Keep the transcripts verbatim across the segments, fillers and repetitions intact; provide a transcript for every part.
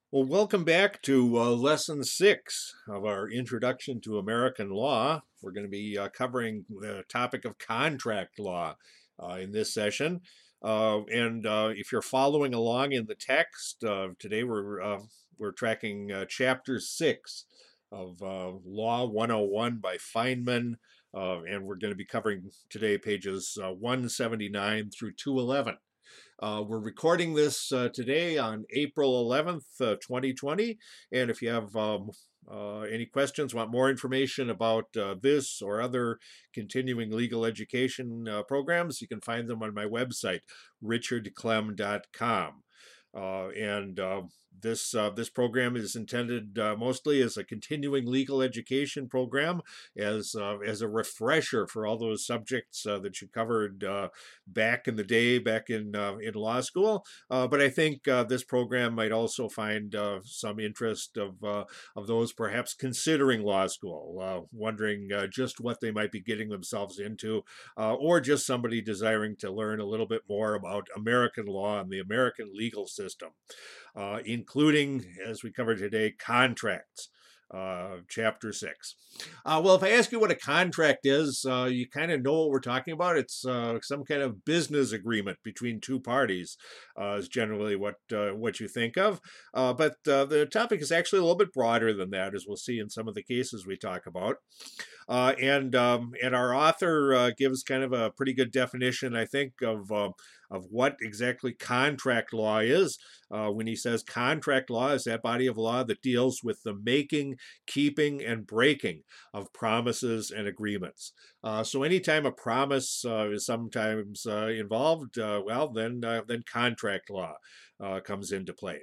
Well, welcome back to uh, lesson six of our introduction to American law. We're going to be uh, covering the topic of contract law uh, in this session. Uh, and uh, if you're following along in the text, uh, today we're uh, we're tracking uh, chapter six of uh, Law one oh one by Feynman, uh, and we're going to be covering today pages uh, one seventy-nine through two eleven. Uh, we're recording this uh, today on April eleventh, uh, twenty twenty. And if you have um, uh, any questions, want more information about uh, this or other continuing legal education uh, programs, you can find them on my website, richard clem dot com. Uh, and uh, this uh, this program is intended uh, mostly as a continuing legal education program, as uh, as a refresher for all those subjects uh, that you covered uh, back in the day, back in uh, in law school. Uh, but I think uh, this program might also find uh, some interest of uh, of those perhaps considering law school, uh, wondering uh, just what they might be getting themselves into, uh, or just somebody desiring to learn a little bit more about American law and the American legal system, uh, including, as we covered today, contracts. Uh, chapter six. Uh, well, if I ask you what a contract is, uh, you kind of know what we're talking about. It's uh, some kind of business agreement between two parties, uh, is generally what uh, what you think of. Uh, but uh, the topic is actually a little bit broader than that, as we'll see in some of the cases we talk about. Uh, and um, and our author uh, gives kind of a pretty good definition, I think, of uh, of what exactly contract law is. Uh, when he says contract law is that body of law that deals with the making, keeping, and breaking of promises and agreements. Uh, so anytime a promise uh, is sometimes uh, involved, uh, well, then uh, then contract law uh, comes into play.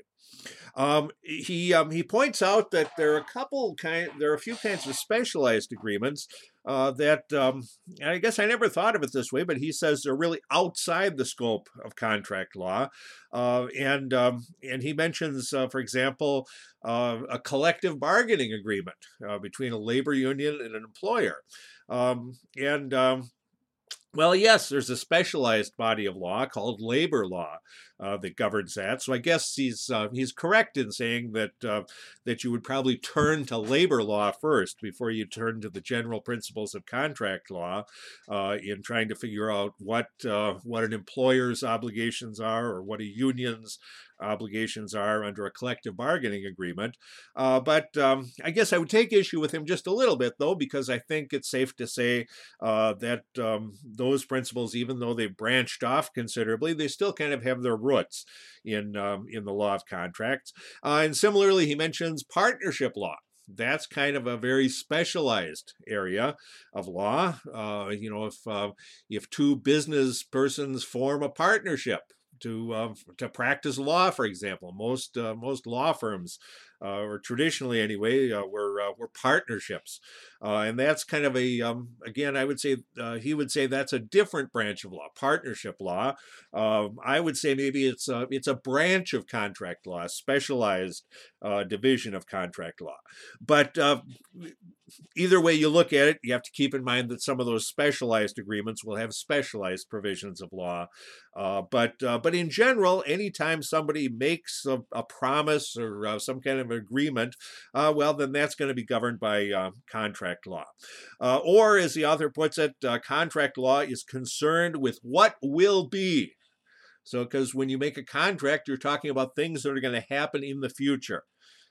Um, he um, he points out that there are a couple kind, there are a few kinds of specialized agreements uh, that um, I guess I never thought of it this way, but he says they're really outside the scope of contract law, uh, and um, and he mentions, uh, for example, uh, a collective bargaining agreement uh, between a labor union and an employer, um, and um, well, yes, there's a specialized body of law called labor law uh, that governs that. So I guess he's uh, he's correct in saying that uh, that you would probably turn to labor law first before you turn to the general principles of contract law uh, in trying to figure out what uh, what an employer's obligations are or what a union's obligations are under a collective bargaining agreement. Uh, but um, I guess I would take issue with him just a little bit, though, because I think it's safe to say uh, that um, those principles, even though they've branched off considerably, they still kind of have their roots in um, in the law of contracts. Uh, and similarly, he mentions partnership law. That's kind of a very specialized area of law. Uh, you know, if uh, if two business persons form a partnership to uh, to practice law, for example, most uh, most law firms, uh, or traditionally anyway, uh, were uh, were partnerships, uh, and that's kind of a um, again, I would say uh, he would say that's a different branch of law, partnership law. Uh, I would say maybe it's a, it's a branch of contract law, a specialized uh, division of contract law, but. Uh, Either way you look at it, you have to keep in mind that some of those specialized agreements will have specialized provisions of law. Uh, but uh, but in general, anytime somebody makes a, a promise or uh, some kind of agreement, uh, well, then that's going to be governed by uh, contract law. Uh, or, as the author puts it, uh, contract law is concerned with what will be. So, because when you make a contract, you're talking about things that are going to happen in the future.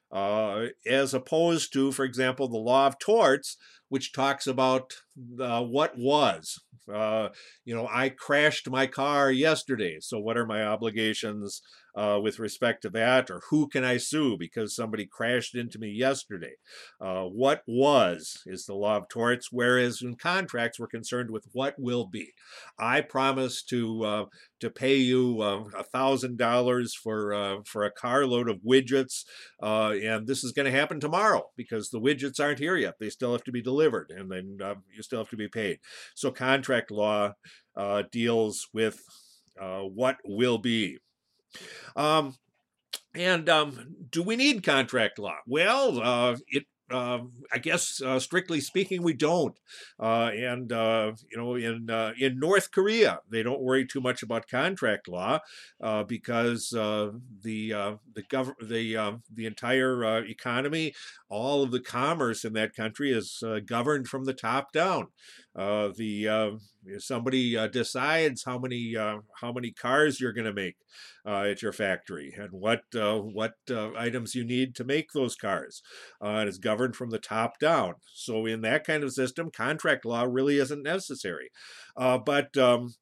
Uh, as opposed to, for example, the law of torts, which talks about uh, what was. Uh, you know, I crashed my car yesterday, so what are my obligations uh, with respect to that? Or who can I sue because somebody crashed into me yesterday? Uh, what was is the law of torts, whereas in contracts, we're concerned with what will be. I promise to uh, to pay you uh, a thousand dollars for uh, for a carload of widgets, uh, and this is going to happen tomorrow because the widgets aren't here yet. They still have to be delivered, and then uh, you still have to be paid. So contract law uh, deals with uh, what will be. Um, and um, do we need contract law? Well, uh, it uh, I guess uh, strictly speaking, we don't. Uh, and uh, you know, in uh, in North Korea, they don't worry too much about contract law uh, because uh, the uh, the gov- the uh, the entire uh, economy, all of the commerce in that country is uh, governed from the top down. Uh, the uh, if somebody uh, decides how many uh, how many cars you're going to make uh, at your factory and what uh, what uh, items you need to make those cars. Uh, it is governed from the top down. So in that kind of system, contract law really isn't necessary. Uh, but um,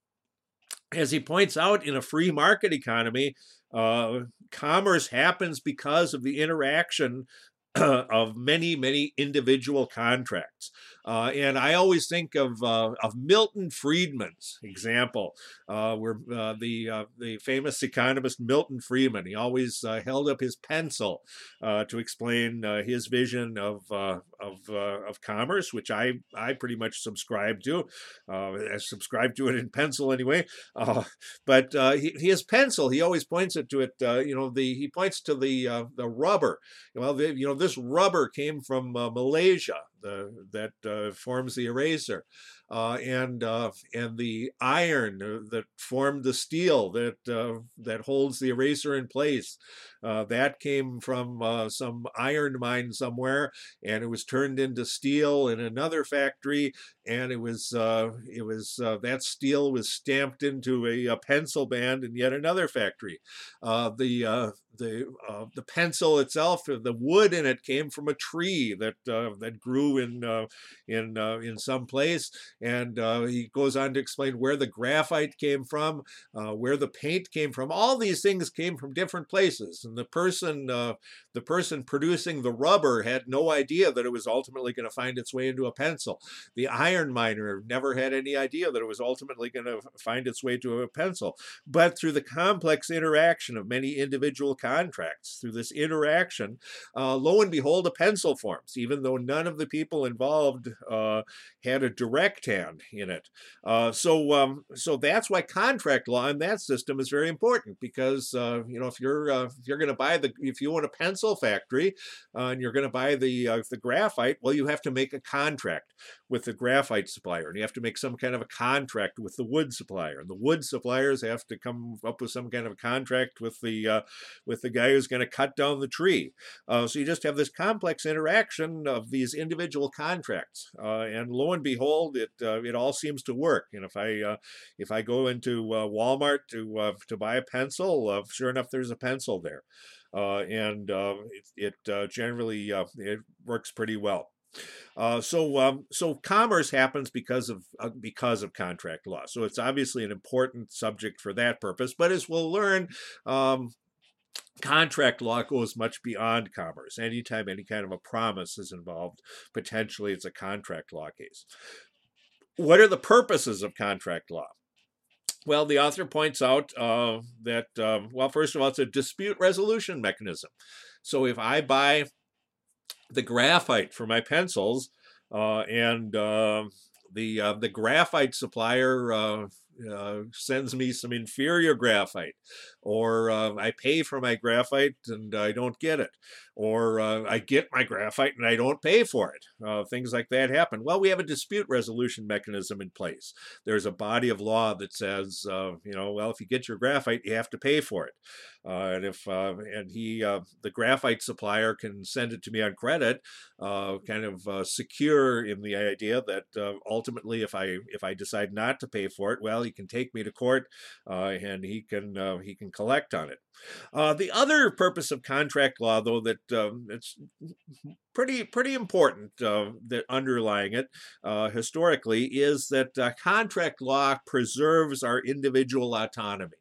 as he points out, in a free market economy, uh, commerce happens because of the interaction of many, many individual contracts. Uh, and I always think of uh, of Milton Friedman's example, uh, where uh, the uh, the famous economist Milton Friedman, he always uh, held up his pencil uh, to explain uh, his vision of uh, of uh, of commerce, which I I pretty much subscribe to. Uh, I subscribe to it in pencil anyway. Uh, but uh, he, his pencil, he always points it to it. Uh, you know, the he points to the uh, the rubber. Well, the, you know, this rubber came from uh, Malaysia, the, that uh, forms the eraser, uh, and uh, and the iron that formed the steel that uh, that holds the eraser in place. Uh, that came from uh, some iron mine somewhere, and it was turned into steel in another factory, and it was uh, it was uh, that steel was stamped into a, a pencil band in yet another factory. Uh, the uh, the uh, the pencil itself, the wood in it came from a tree that uh, that grew in uh, in uh, in some place, and uh, he goes on to explain where the graphite came from, uh, where the paint came from. All these things came from different places, and the person uh, the person producing the rubber had no idea that it was ultimately going to find its way into a pencil. The iron miner never had any idea that it was ultimately going to find its way to a pencil. But through the complex interaction of many individual contracts, through this interaction, uh, lo and behold, a pencil forms, even though none of the people involved uh, had a direct hand in it. Uh, so, um, so that's why contract law in that system is very important, because uh, you know, if you're uh, if you're going to buy the if you own a pencil factory uh, and you're going to buy the uh, the graphite, well, you have to make a contract with the graphite supplier, and you have to make some kind of a contract with the wood supplier, and the wood suppliers have to come up with some kind of a contract with the uh, with the guy who's going to cut down the tree. Uh, so you just have this complex interaction of these individual contracts, uh, and lo and behold, it uh, it all seems to work. And if I uh, if I go into uh, Walmart to uh, to buy a pencil, uh, sure enough, there's a pencil there, uh, and uh, it, it uh, generally uh, it works pretty well. Uh, so, um, so commerce happens because of uh, because of contract law. So it's obviously an important subject for that purpose. But as we'll learn, um, contract law goes much beyond commerce. Anytime any kind of a promise is involved, potentially it's a contract law case. What are the purposes of contract law? Well, the author points out uh, that, um, well, first of all, it's a dispute resolution mechanism. So if I buy the graphite for my pencils, uh, and uh, the uh, the graphite supplier uh, uh, sends me some inferior graphite, or uh, I pay for my graphite and I don't get it, or uh, I get my graphite and I don't pay for it. Uh, things like that happen. Well, we have a dispute resolution mechanism in place. There's a body of law that says, uh, you know, well, if you get your graphite, you have to pay for it. Uh, and if uh, and he, uh, the graphite supplier, can send it to me on credit, uh, kind of uh, secure in the idea that uh, ultimately, if I if I decide not to pay for it, well, he can take me to court, uh, and he can uh, he can collect on it. Uh, the other purpose of contract law, though, that um, it's pretty pretty important, uh, that underlying it uh, historically, is that uh, contract law preserves our individual autonomy.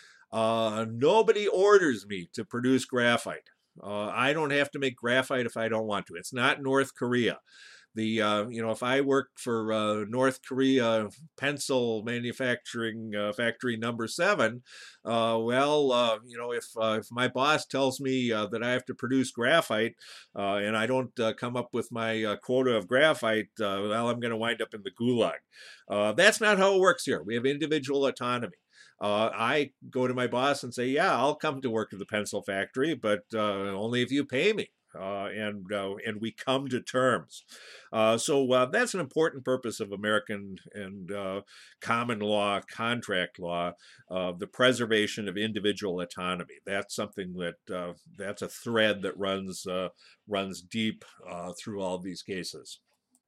Uh, nobody orders me to produce graphite. Uh, I don't have to make graphite if I don't want to. It's not North Korea. The uh, you know, if I worked for uh, North Korea pencil manufacturing uh, factory number seven, uh, well, uh, you know, if uh, if my boss tells me uh, that I have to produce graphite, uh, and I don't uh, come up with my uh, quota of graphite, uh, well, I'm going to wind up in the gulag. Uh, that's not how it works here. We have individual autonomy. Uh, I go to my boss and say, yeah, I'll come to work at the pencil factory, but uh, only if you pay me. uh, and uh, and we come to terms. Uh, so uh, that's an important purpose of American and uh, common law, contract law, uh, the preservation of individual autonomy. That's something that uh, that's a thread that runs uh, runs deep uh, through all these cases.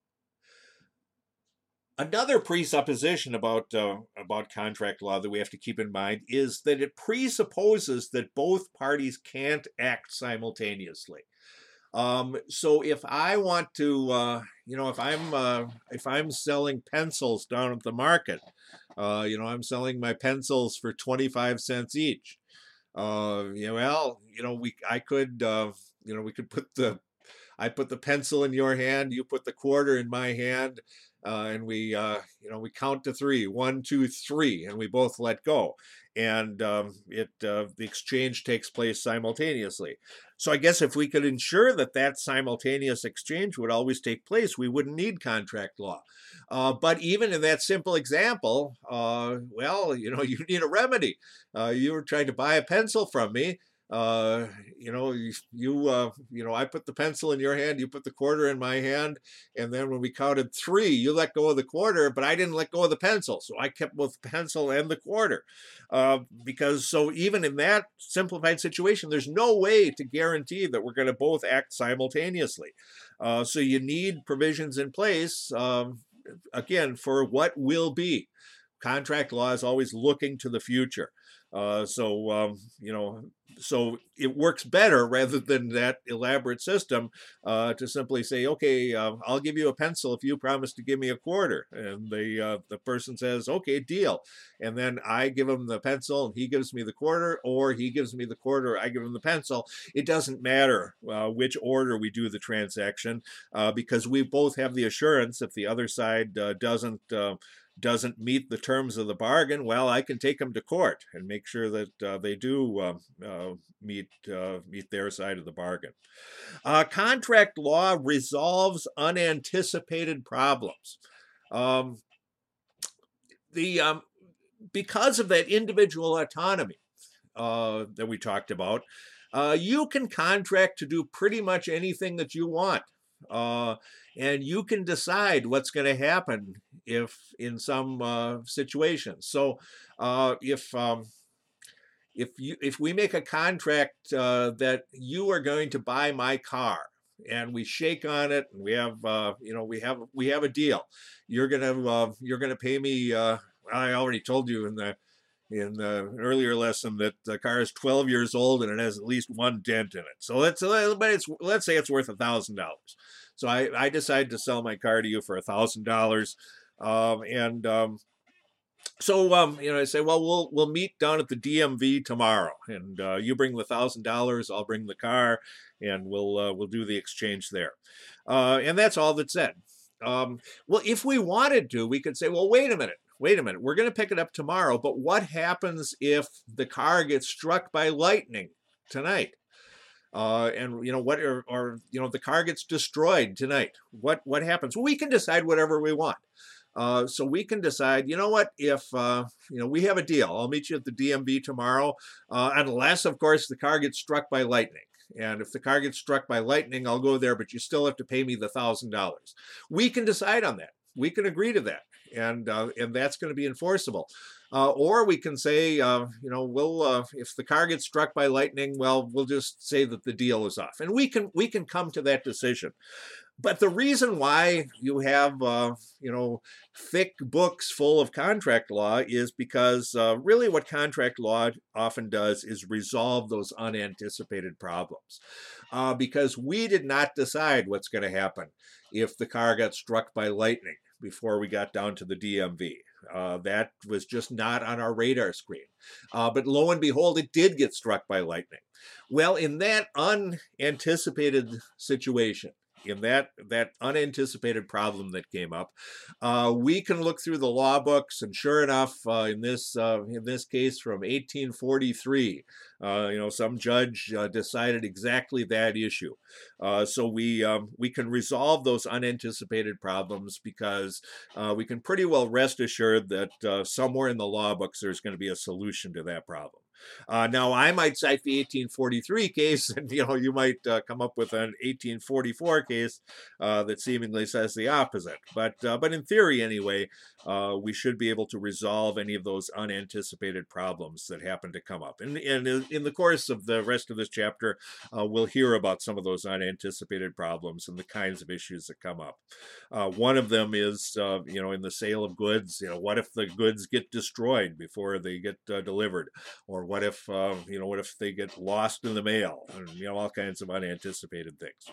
Another presupposition about uh, about contract law that we have to keep in mind is that it presupposes that both parties can't act simultaneously. Um, so if I want to, uh, you know, if I'm uh, if I'm selling pencils down at the market, uh, you know, I'm selling my pencils for twenty-five cents each. Uh, you know, well, you know, we I could, uh, you know, we could put the I put the pencil in your hand, you put the quarter in my hand, uh, and we, uh, you know, we count to three, one, two, three, and we both let go, and um, it uh, the exchange takes place simultaneously. So I guess if we could ensure that that simultaneous exchange would always take place, we wouldn't need contract law. Uh, but even in that simple example, uh, well, you know, you need a remedy. Uh, you were trying to buy a pencil from me. Uh, you know, you, you, uh, you know, I put the pencil in your hand, you put the quarter in my hand, and then when we counted three, you let go of the quarter, but I didn't let go of the pencil, so I kept both the pencil and the quarter. Uh, because so even in that simplified situation, there's no way to guarantee that we're going to both act simultaneously. Uh, so you need provisions in place, um, again, for what will be. Contract law is always looking to the future. Uh, so um, you know, so it works better rather than that elaborate system uh, to simply say, okay, uh, I'll give you a pencil if you promise to give me a quarter, and the uh, the person says, okay, deal, and then I give him the pencil and he gives me the quarter, or he gives me the quarter, I give him the pencil. It doesn't matter uh, which order we do the transaction uh, because we both have the assurance if the other side uh, doesn't. Uh, doesn't meet the terms of the bargain, well, I can take them to court and make sure that uh, they do uh, uh, meet uh, meet their side of the bargain. Uh, contract law resolves unanticipated problems. Um, the um, Because of that individual autonomy uh, that we talked about, uh, you can contract to do pretty much anything that you want. Uh, and you can decide what's going to happen if in some uh, situations. So uh, if um, if you if we make a contract uh, that you are going to buy my car and we shake on it and we have uh, you know we have we have a deal, you're gonna uh, you're gonna pay me. Uh, I already told you in the in the earlier lesson that the car is twelve years old and it has at least one dent in it. So let's but it's let's say it's worth a thousand dollars. So I I decide to sell my car to you for a thousand dollars, um, and um, so um, you know I say, well, we'll we'll meet down at the D M V tomorrow, and uh, you bring the thousand dollars, I'll bring the car, and we'll uh, we'll do the exchange there, uh, and that's all that's said. Um, well, if we wanted to, we could say, well, wait a minute. Wait a minute, we're going to pick it up tomorrow, but what happens if the car gets struck by lightning tonight? Uh, and you know what, or, or you know, the car gets destroyed tonight. What what happens? Well, we can decide whatever we want. Uh, so we can decide, you know what, if uh, you know we have a deal, I'll meet you at the D M V tomorrow, uh, unless of course the car gets struck by lightning. And if the car gets struck by lightning, I'll go there, but you still have to pay me the thousand dollars. We can decide on that. We can agree to that. And uh, and that's going to be enforceable. Uh, or we can say, uh, you know, we'll uh, if the car gets struck by lightning, well, we'll just say that the deal is off, and we can we can come to that decision. But the reason why you have, uh, you know, thick books full of contract law is because uh, really what contract law often does is resolve those unanticipated problems. Uh, because we did not decide what's going to happen if the car got struck by lightning before we got down to the D M V. Uh, that was just not on our radar screen. Uh, but lo and behold, it did get struck by lightning. Well, in that unanticipated situation, in that that unanticipated problem that came up, uh, we can look through the law books, and sure enough, uh, in this uh, in this case from eighteen forty-three, uh, you know, some judge uh, decided exactly that issue. Uh, so we um, we can resolve those unanticipated problems because uh, we can pretty well rest assured that uh, somewhere in the law books there's going to be a solution to that problem. Uh, now, I might cite the eighteen forty-three case, and you know, you might uh, come up with an eighteen forty-four case uh, that seemingly says the opposite. But uh, but in theory, anyway, uh, we should be able to resolve any of those unanticipated problems that happen to come up. And, and in the course of the rest of this chapter, uh, we'll hear about some of those unanticipated problems and the kinds of issues that come up. Uh, one of them is, uh, you know, in the sale of goods. You know, what if the goods get destroyed before they get uh, delivered, or what if, uh, you know, what if they get lost in the mail, and you know, all kinds of unanticipated things.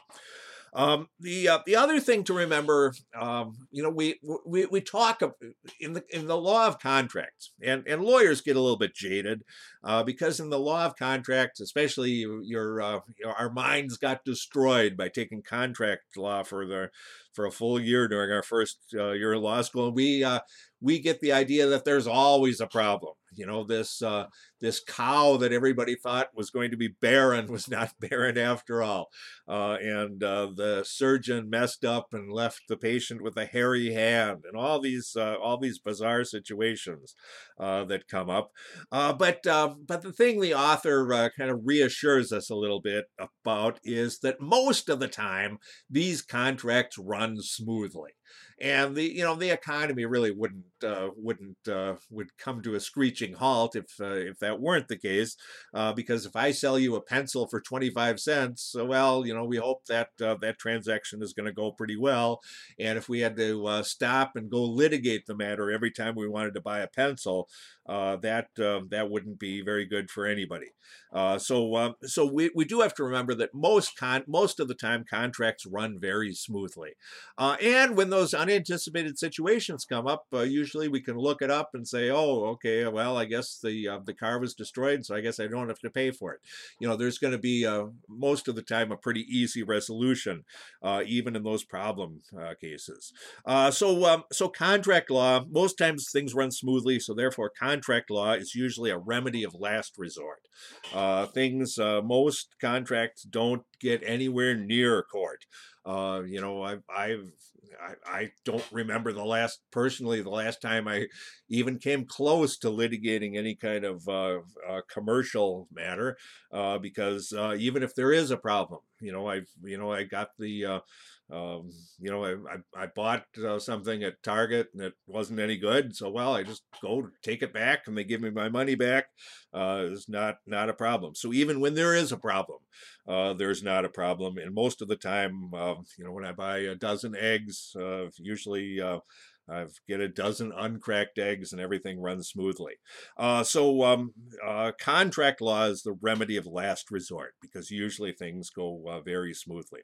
Um, the uh, the other thing to remember, um, you know, we we we talk in the in the law of contracts, and and lawyers get a little bit jaded uh, because in the law of contracts, especially your uh, our minds got destroyed by taking contract law for the for a full year during our first uh, year in law school. We uh, we get the idea that there's always a problem. You know, this uh, this cow that everybody thought was going to be barren was not barren after all, uh, and uh, the surgeon messed up and left the patient with a hairy hand, and all these uh, all these bizarre situations uh, that come up. Uh, but uh, but the thing the author uh, kind of reassures us a little bit about is that most of the time these contracts run smoothly. And the you know the economy really wouldn't uh, wouldn't uh, would come to a screeching halt if uh, if that weren't the case, uh, because if I sell you a pencil for twenty-five cents, well, you know, we hope that uh, that transaction is going to go pretty well. And if we had to uh, stop and go litigate the matter every time we wanted to buy a pencil, uh, that uh, that wouldn't be very good for anybody. Uh, so uh, so we, we do have to remember that most con most of the time contracts run very smoothly, uh, and when those unanticipated situations come up, uh, usually we can look it up and say, oh, okay, well, I guess the uh, the car was destroyed, so I guess I don't have to pay for it. You know, there's going to be uh, most of the time a pretty easy resolution, uh, even in those problem uh, cases. Uh, so um, so contract law, most times things run smoothly, so therefore contract law is usually a remedy of last resort. Uh, things uh, most contracts don't get anywhere near court. Uh, you know, I've, I've, I, I don't remember the last, personally, the last time I even came close to litigating any kind of uh, uh, commercial matter, uh, because uh, even if there is a problem, you know, I've, you know, I got the, uh, um, you know, I, I, I bought uh, something at Target and it wasn't any good. So, well, I just go take it back and they give me my money back. Uh, it's not, not a problem. So even when there is a problem, uh, there's not a problem. And most of the time, uh, you know, when I buy a dozen eggs, uh, usually uh, I get a dozen uncracked eggs and everything runs smoothly. Uh, so um, uh, contract law is the remedy of last resort because usually things go uh, very smoothly.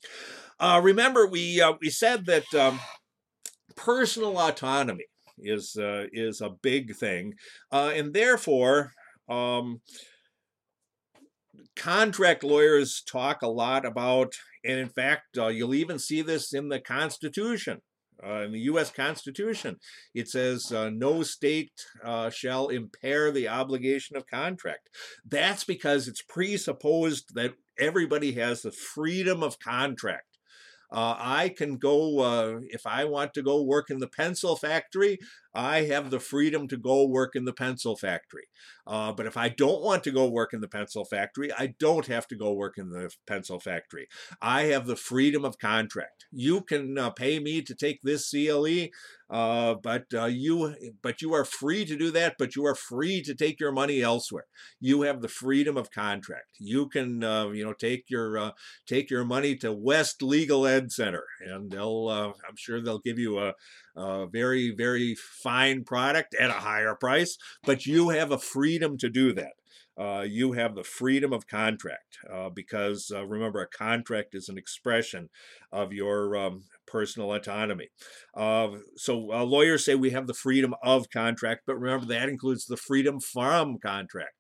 Uh, remember, we uh, we said that um, personal autonomy is uh, is a big thing, uh, and therefore um, contract lawyers talk a lot about, and in fact, uh, you'll even see this in the Constitution. Uh, in the U S Constitution, it says uh, no state uh, shall impair the obligation of contract. That's because it's presupposed that everybody has the freedom of contract. Uh, I can go, uh, if I want to go work in the pencil factory, I have the freedom to go work in the pencil factory. Uh, but if I don't want to go work in the pencil factory, I don't have to go work in the pencil factory. I have the freedom of contract. You can uh, pay me to take this C L E, uh, but uh, you but you are free to do that, but you are free to take your money elsewhere. You have the freedom of contract. You can uh, you know take your uh, take your money to West Legal Ed Center, and they'll uh, I'm sure they'll give you a, a very, very fine product at a higher price, but you have a freedom to do that. Uh, you have the freedom of contract uh, because uh, remember, a contract is an expression of your um, personal autonomy. Uh, so uh, lawyers say we have the freedom of contract, but remember that includes the freedom from contract.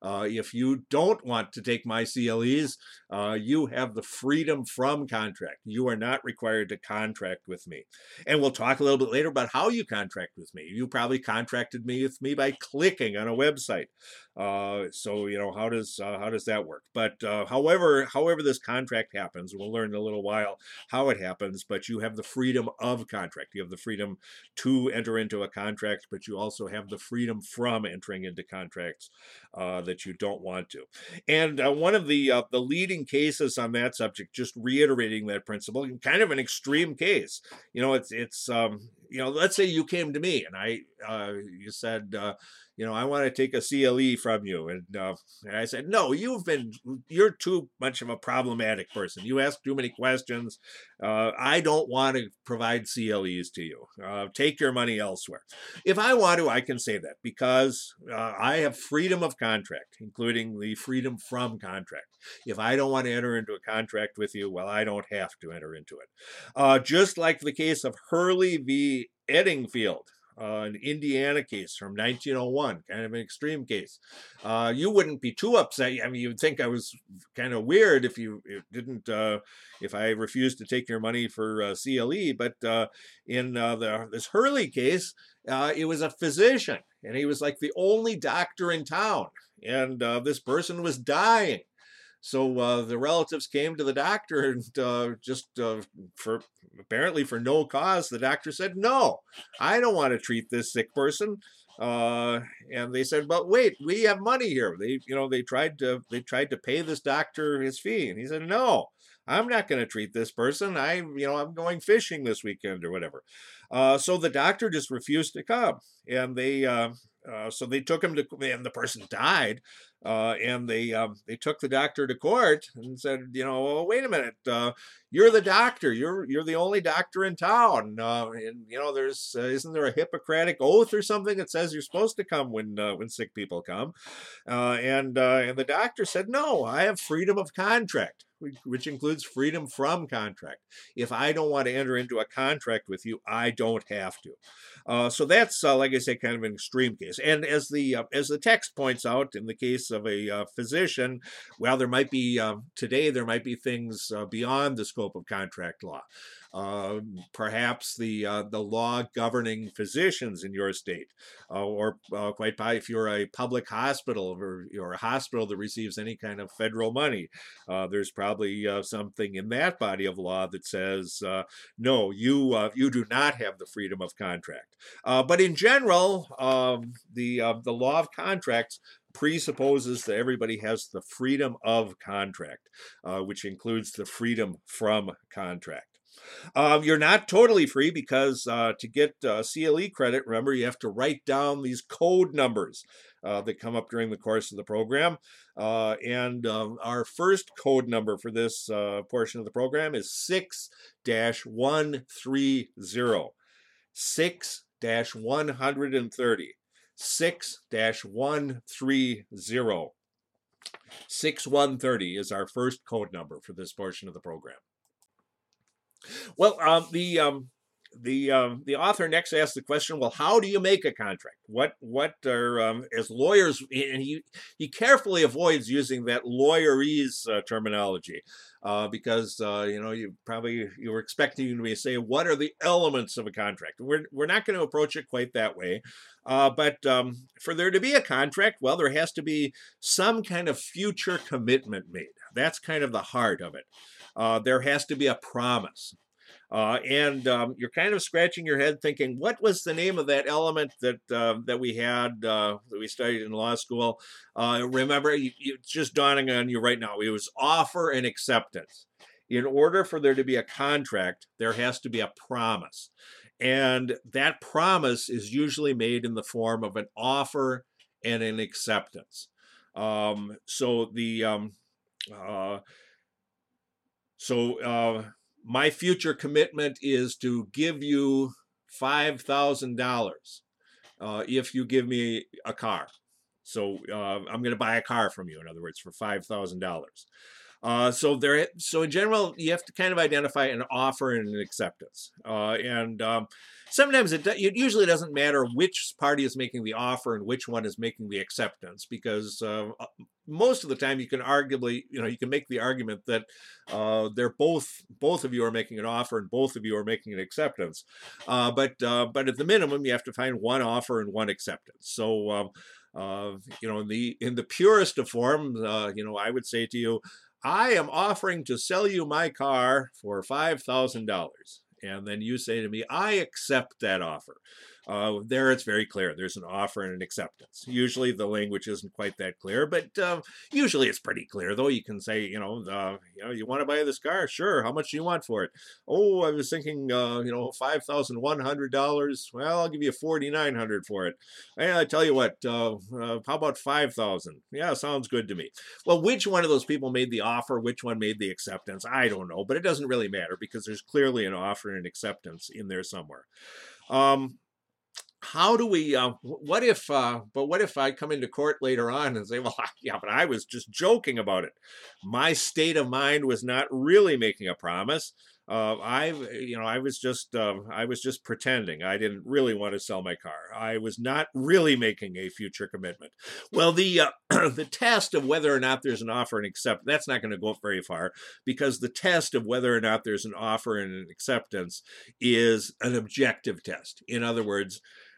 Uh, if you don't want to take my C L Es, uh, you have the freedom from contract. You are not required to contract with me. And we'll talk a little bit later about how you contract with me. You probably contracted me with me by clicking on a website. Uh, so you know how does uh, how does that work? But uh, however however this contract happens, we'll learn in a little while how it happens. But you have the freedom of contract. You have the freedom to enter into a contract, but you also have the freedom from entering into contracts uh, that you don't want to. And uh, one of the uh, the leading cases on that subject, just reiterating that principle, kind of an extreme case. You know, it's it's um, you know, let's say you came to me and I uh, you said. Uh, you know, I want to take a C L E from you. And, uh, and I said, no, you've been, you're too much of a problematic person. You ask too many questions. Uh, I don't want to provide C L Es to you. Uh, take your money elsewhere. If I want to, I can say that because uh, I have freedom of contract, including the freedom from contract. If I don't want to enter into a contract with you, well, I don't have to enter into it. Uh, just like the case of Hurley v. Eddingfield. Uh, an Indiana case from nineteen oh one, kind of an extreme case. Uh, you wouldn't be too upset. I mean, you'd think I was kind of weird if you if didn't, uh, if I refused to take your money for uh, C L E. But uh, in uh, the this Hurley case, uh, it was a physician, and he was like the only doctor in town, and uh, this person was dying. So uh, the relatives came to the doctor and uh, just uh, for apparently for no cause, the doctor said, no, I don't want to treat this sick person. Uh, and they said, but wait, we have money here. They, you know, they tried to they tried to pay this doctor his fee, and he said, no, I'm not going to treat this person. I, you know, I'm going fishing this weekend or whatever. Uh, so the doctor just refused to come, and they. Uh, Uh, so they took him to, and the person died, uh, and they um, they took the doctor to court and said, you know, oh, wait a minute, uh, you're the doctor, you're you're the only doctor in town, uh, and you know, there's uh, isn't there a Hippocratic oath or something that says you're supposed to come when uh, when sick people come, uh, and uh, and the doctor said, no, I have freedom of contract, which includes freedom from contract. If I don't want to enter into a contract with you, I don't have to. Uh, so that's, uh, like I say, kind of an extreme case. And as the uh, as the text points out, in the case of a uh, physician, well, there might be uh, today there might be things uh, beyond the scope of contract law. Uh, perhaps the uh, the law governing physicians in your state, uh, or uh, quite possibly if you're a public hospital or you're a hospital that receives any kind of federal money, uh, there's probably uh, something in that body of law that says uh, no, you uh, you do not have the freedom of contract. Uh, but in general, um, the uh, the law of contracts presupposes that everybody has the freedom of contract, uh, which includes the freedom from contract. Um, you're not totally free because uh, to get uh, C L E credit, remember, you have to write down these code numbers uh, that come up during the course of the program. Uh, and um, our first code number for this uh, portion of the program is six dash one thirty. six dash one thirty. six dash one thirty. six one thirty is our first code number for this portion of the program. Well, um, the um, the um, the author next asks the question: well, how do you make a contract? What what are um, as lawyers? And he he carefully avoids using that lawyerese uh, terminology uh, because uh, you know you probably you were expecting me to say what are the elements of a contract. We're we're not going to approach it quite that way. Uh, but um, for there to be a contract, well, there has to be some kind of future commitment made. That's kind of the heart of it. Uh, there has to be a promise. Uh, and um, you're kind of scratching your head thinking, what was the name of that element that uh, that we had, uh, that we studied in law school? Uh, remember, you, it's just dawning on you right now. It was offer and acceptance. In order for there to be a contract, there has to be a promise. And that promise is usually made in the form of an offer and an acceptance. Um, so the... Um, uh, So uh, my future commitment is to give you five thousand dollars uh, if you give me a car. So uh, I'm going to buy a car from you, in other words, for five thousand dollars. Uh, so there, so in general, you have to kind of identify an offer and an acceptance, uh, and um, sometimes it, it usually doesn't matter which party is making the offer and which one is making the acceptance, because uh, most of the time you can arguably, you know, you can make the argument that uh, they're both, both of you are making an offer and both of you are making an acceptance, uh, but uh, but at the minimum you have to find one offer and one acceptance. So. Um, uh, you know, in the in the purest of forms, uh, you know, I would say to you, I am offering to sell you my car for five thousand dollars. And then you say to me, I accept that offer. Uh, there it's very clear. There's an offer and an acceptance. Usually the language isn't quite that clear, but uh, usually it's pretty clear, though. You can say, you know, uh, you know, you want to buy this car? Sure. How much do you want for it? Oh, I was thinking, uh, you know, five thousand one hundred dollars. Well, I'll give you forty-nine hundred dollars for it. And I tell you what, uh, uh, how about five thousand dollars? Yeah, sounds good to me. Well, which one of those people made the offer? Which one made the acceptance? I don't know, but it doesn't really matter because there's clearly an offer and an acceptance in there somewhere. Um, how do we, uh, what if, uh, but what if I come into court later on and say, well, yeah, but I was just joking about it. My state of mind was not really making a promise. Uh, I, you know, I was just, uh, I was just pretending. I didn't really want to sell my car. I was not really making a future commitment. Well, the uh, the test of whether or not there's an offer and accept, that's not going to go very far, because the test of whether or not there's an offer and an acceptance is an objective test. In other words,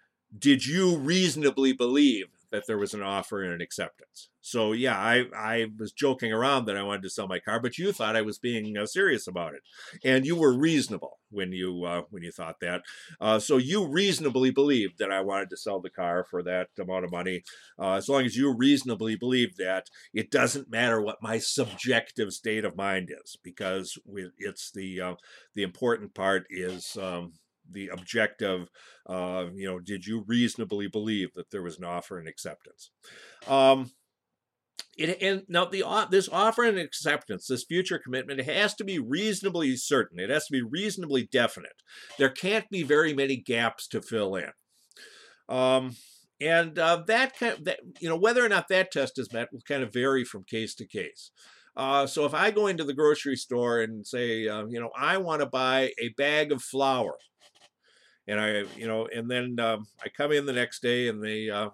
did you reasonably believe that there was an offer and an acceptance? So yeah, I, I was joking around that I wanted to sell my car, but you thought I was being uh, serious about it, and you were reasonable when you uh, when you thought that. Uh, so you reasonably believed that I wanted to sell the car for that amount of money. Uh, as long as you reasonably believe that, it doesn't matter what my subjective state of mind is, because we, it's the uh, the important part is. Um, the objective, uh, you know, did you reasonably believe that there was an offer and acceptance? Um, it, and now the this offer and acceptance, this future commitment, it has to be reasonably certain. It has to be reasonably definite. There can't be very many gaps to fill in. Um, and uh, that kind of, that, you know, whether or not that test is met will kind of vary from case to case. Uh, so if I go into the grocery store and say, uh, you know, I want to buy a bag of flour. And I, you know, and then um, I come in the next day and they, uh,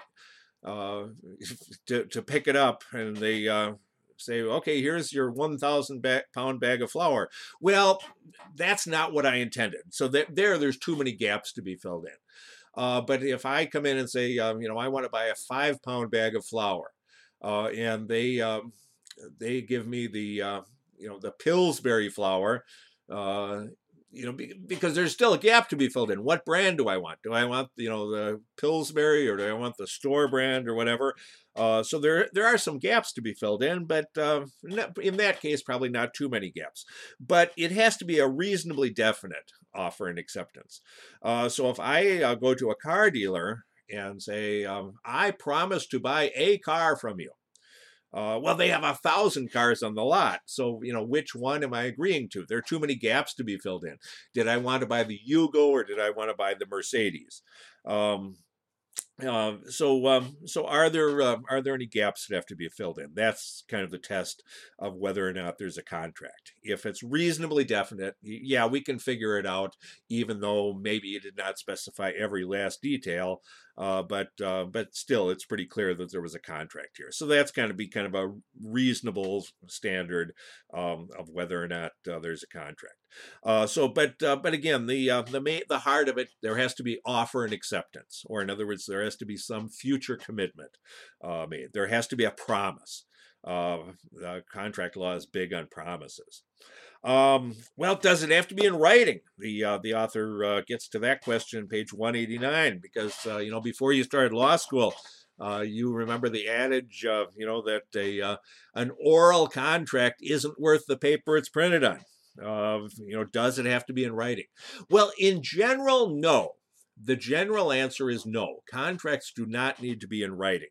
uh, to, to pick it up, and they uh, say, okay, here's your one thousand pound bag of flour. Well, that's not what I intended. So that there, there's too many gaps to be filled in. Uh, but if I come in and say, um, you know, I want to buy a five pound bag of flour, uh, and they, um, they give me the, uh, you know, the Pillsbury flour, uh, you know, because there's still a gap to be filled in. What brand do I want? Do I want, you know, the Pillsbury, or do I want the store brand, or whatever? Uh, so there, there are some gaps to be filled in, but uh, in that case, probably not too many gaps. But it has to be a reasonably definite offer and acceptance. Uh, so if I uh, go to a car dealer and say, um, I promise to buy a car from you. Uh, well, they have a thousand cars on the lot. So, you know, which one am I agreeing to? There are too many gaps to be filled in. Did I want to buy the Yugo, or did I want to buy the Mercedes? Um, uh, so, um, so are there uh, are there any gaps that have to be filled in? That's kind of the test of whether or not there's a contract. If it's reasonably definite, yeah, we can figure it out, even though maybe you did not specify every last detail. Uh, but uh, but still, it's pretty clear that there was a contract here. So that's kind of be kind of a reasonable standard um, of whether or not uh, there's a contract. Uh, so, but uh, but again, the uh, the main, the heart of it, there has to be offer and acceptance, or in other words, there has to be some future commitment uh, made. There has to be a promise. Uh, uh, contract law is big on promises. Um, well, does it have to be in writing? The uh, the author uh, gets to that question, page one eighty-nine, because uh, you know, before you started law school, uh, you remember the adage, uh, you know, that a uh, an oral contract isn't worth the paper it's printed on. Uh, you know, does it have to be in writing? Well, in general, no. The general answer is no. Contracts do not need to be in writing.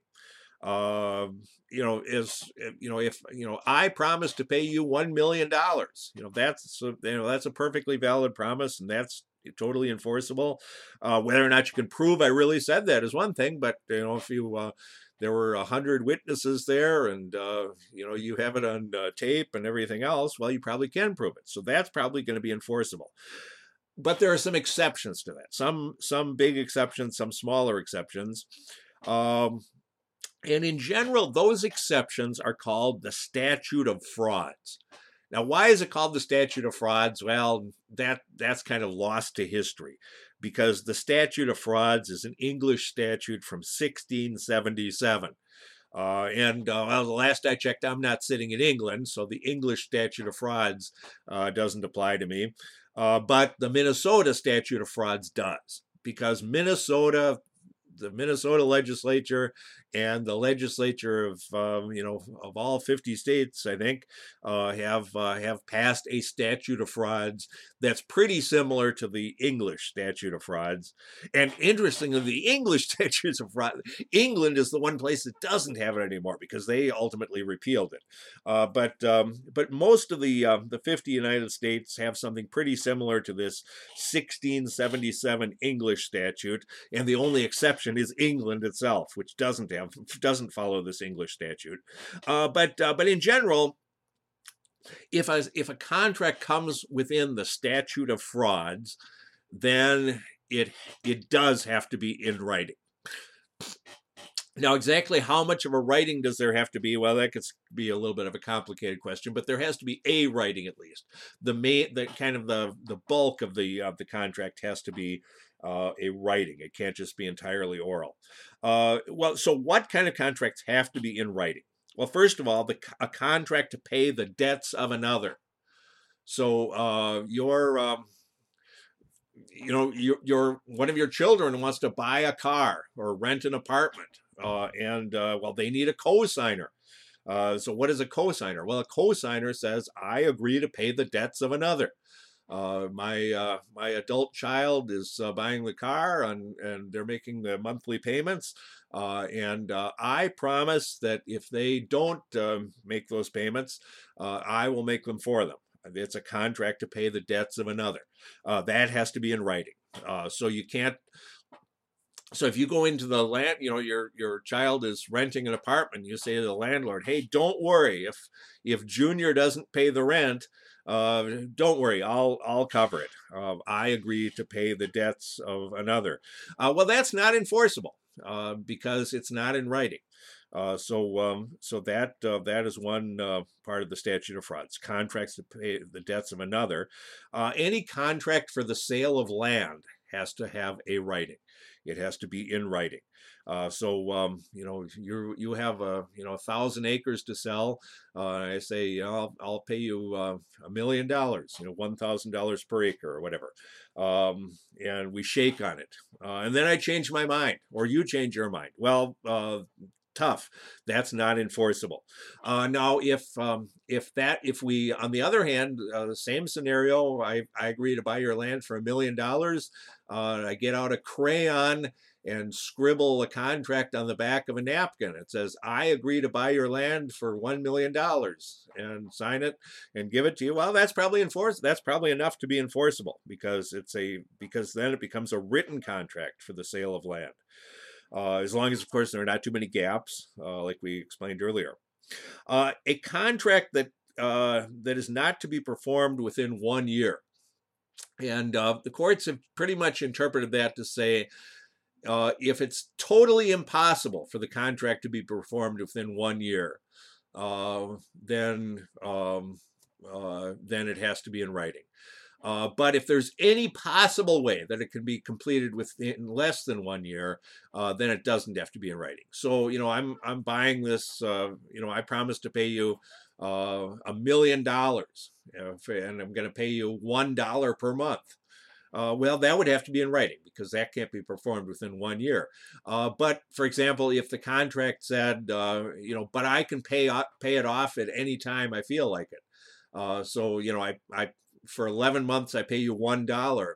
Uh, you know, is, you know, if, you know, I promise to pay you one million dollars, you know, that's, you know, that's a perfectly valid promise, and that's totally enforceable. Uh, whether or not you can prove I really said that is one thing, but, you know, if you, uh, there were a hundred witnesses there, and uh, you know you have it on uh, tape and everything else. Well, you probably can prove it. So that's probably going to be enforceable. But there are some exceptions to that. Some some big exceptions, some smaller exceptions. Um, and in general, those exceptions are called the statute of frauds. Now, why is it called the statute of frauds? Well, that that's kind of lost to history, because the statute of frauds is an English statute from sixteen seventy-seven. Uh, and uh, well, the last I checked, I'm not sitting in England, so the English statute of frauds uh, doesn't apply to me. Uh, but the Minnesota statute of frauds does, because Minnesota, the Minnesota legislature and the legislature of um, you know of all fifty states, I think, uh, have uh, have passed a statute of frauds that's pretty similar to the English statute of frauds. And interestingly, the English statutes of fraud, England is the one place that doesn't have it anymore because they ultimately repealed it. Uh, but um, but most of the uh, the fifty United States have something pretty similar to this sixteen seventy-seven English statute, and the only exception is England itself, which doesn't have doesn't follow this English statute. Uh, but uh, but in general, if a if a contract comes within the statute of frauds, then it it does have to be in writing. Now, exactly how much of a writing does there have to be? Well, that could be a little bit of a complicated question, but there has to be a writing at least. The main, the kind of the the bulk of the of the contract has to be uh, a writing. It can't just be entirely oral. Uh, well, so what kind of contracts have to be in writing? Well, first of all, the, a contract to pay the debts of another. So uh, your um, you know, your, your one of your children wants to buy a car or rent an apartment, uh, and uh, well, they need a co-signer. Uh, so what is a co-signer? Well, a co-signer says, I agree to pay the debts of another. Uh, my uh, my adult child is uh, buying the car, and, and they're making the monthly payments. Uh, and uh, I promise that if they don't uh, make those payments, uh, I will make them for them. It's a contract to pay the debts of another. Uh, that has to be in writing. Uh, so you can't. So if you go into the land, you know, your your child is renting an apartment, you say to the landlord, "Hey, don't worry. If if Junior doesn't pay the rent, uh, don't worry. I'll I'll cover it. Uh, I agree to pay the debts of another." Uh, well, that's not enforceable uh, because it's not in writing. Uh, so um, so that uh, that is one uh, part of the statute of frauds: contracts to pay the debts of another. Uh, any contract for the sale of land has to have a writing. It has to be in writing. Uh, so um, you know you you have a you know a thousand acres to sell. Uh, I say you know, I'll I'll pay you uh, a million dollars. You know one thousand dollars per acre or whatever. Um, and we shake on it, uh, and then I change my mind, or you change your mind. Well. Uh, tough. That's not enforceable. Uh, now, if um, if that if we on the other hand, uh, the same scenario, I, I agree to buy your land for a million dollars. Uh, I get out a crayon and scribble a contract on the back of a napkin. It says, I agree to buy your land for one million dollars, and sign it and give it to you. Well, that's probably enforced. That's probably enough to be enforceable because it's a because then it becomes a written contract for the sale of land. Uh, as long as, of course, there are not too many gaps, uh, like we explained earlier. Uh, a contract that uh, that is not to be performed within one year. And uh, the courts have pretty much interpreted that to say, uh, if it's totally impossible for the contract to be performed within one year, uh, then um, uh, then it has to be in writing. Uh, but if there's any possible way that it can be completed within less than one year, uh, then it doesn't have to be in writing. So, you know, I'm I'm buying this. Uh, you know, I promise to pay you uh, a million dollars, and I'm going to pay you one dollar per month. Uh, well, that would have to be in writing because that can't be performed within one year. Uh, but, for example, if the contract said, uh, you know, but I can pay pay it off at any time I feel like it. Uh, so, you know, I I for eleven months, I pay you one dollar.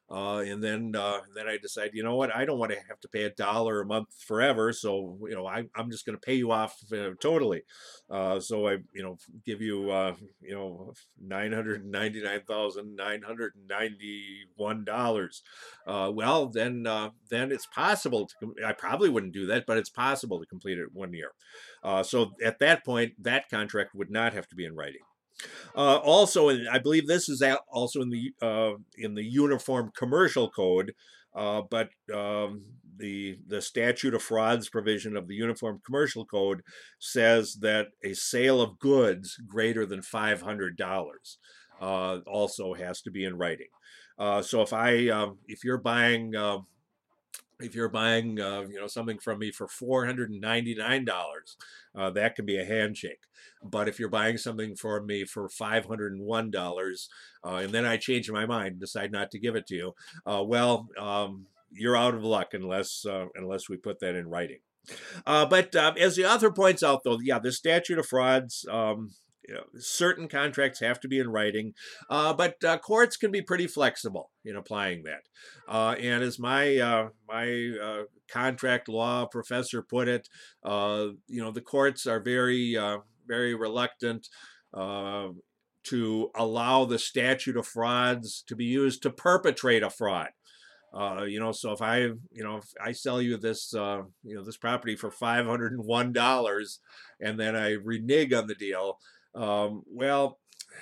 Uh, and then uh, then I decide, you know what, I don't want to have to pay a dollar a month forever. So, you know, I, I'm just going to pay you off uh, totally. Uh, so I, you know, give you, uh, you know, nine hundred ninety-nine thousand nine hundred ninety-one dollars. Uh, well, then uh, then it's possible to, I probably wouldn't do that, but it's possible to complete it one year. Uh, so at that point, that contract would not have to be in writing. Uh, also, and I believe this is also in the uh, in the Uniform Commercial Code, uh, but um, the the statute of frauds provision of the Uniform Commercial Code says that a sale of goods greater than five hundred dollars uh, also has to be in writing. Uh, so if I um, if you're buying uh, if you're buying uh, you know something from me for four hundred ninety-nine dollars, uh, that can be a handshake. But if you're buying something for me for five hundred one dollars, uh, and then I change my mind and decide not to give it to you, uh, well, um, you're out of luck unless uh, unless we put that in writing. Uh, but uh, as the author points out, though, yeah, the statute of frauds, um, you know, certain contracts have to be in writing, uh, but uh, courts can be pretty flexible in applying that. Uh, and as my uh, my uh, contract law professor put it, uh, you know, the courts are very uh, very reluctant uh, to allow the statute of frauds to be used to perpetrate a fraud. Uh, you know, so if I, you know, if I sell you this, uh, you know, this property for five hundred one dollars, and then I renege on the deal, um, well,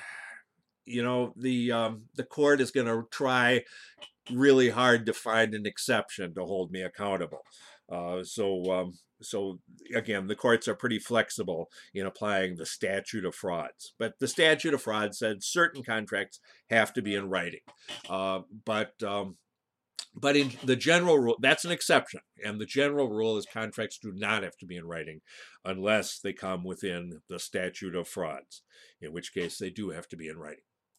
you know, the um, the court is going to try really hard to find an exception to hold me accountable. Uh, so, um, so again, the courts are pretty flexible in applying the statute of frauds. But the statute of frauds said certain contracts have to be in writing. Uh, but um, but in the general rule, that's an exception. And the general rule is contracts do not have to be in writing unless they come within the statute of frauds, in which case they do have to be in writing.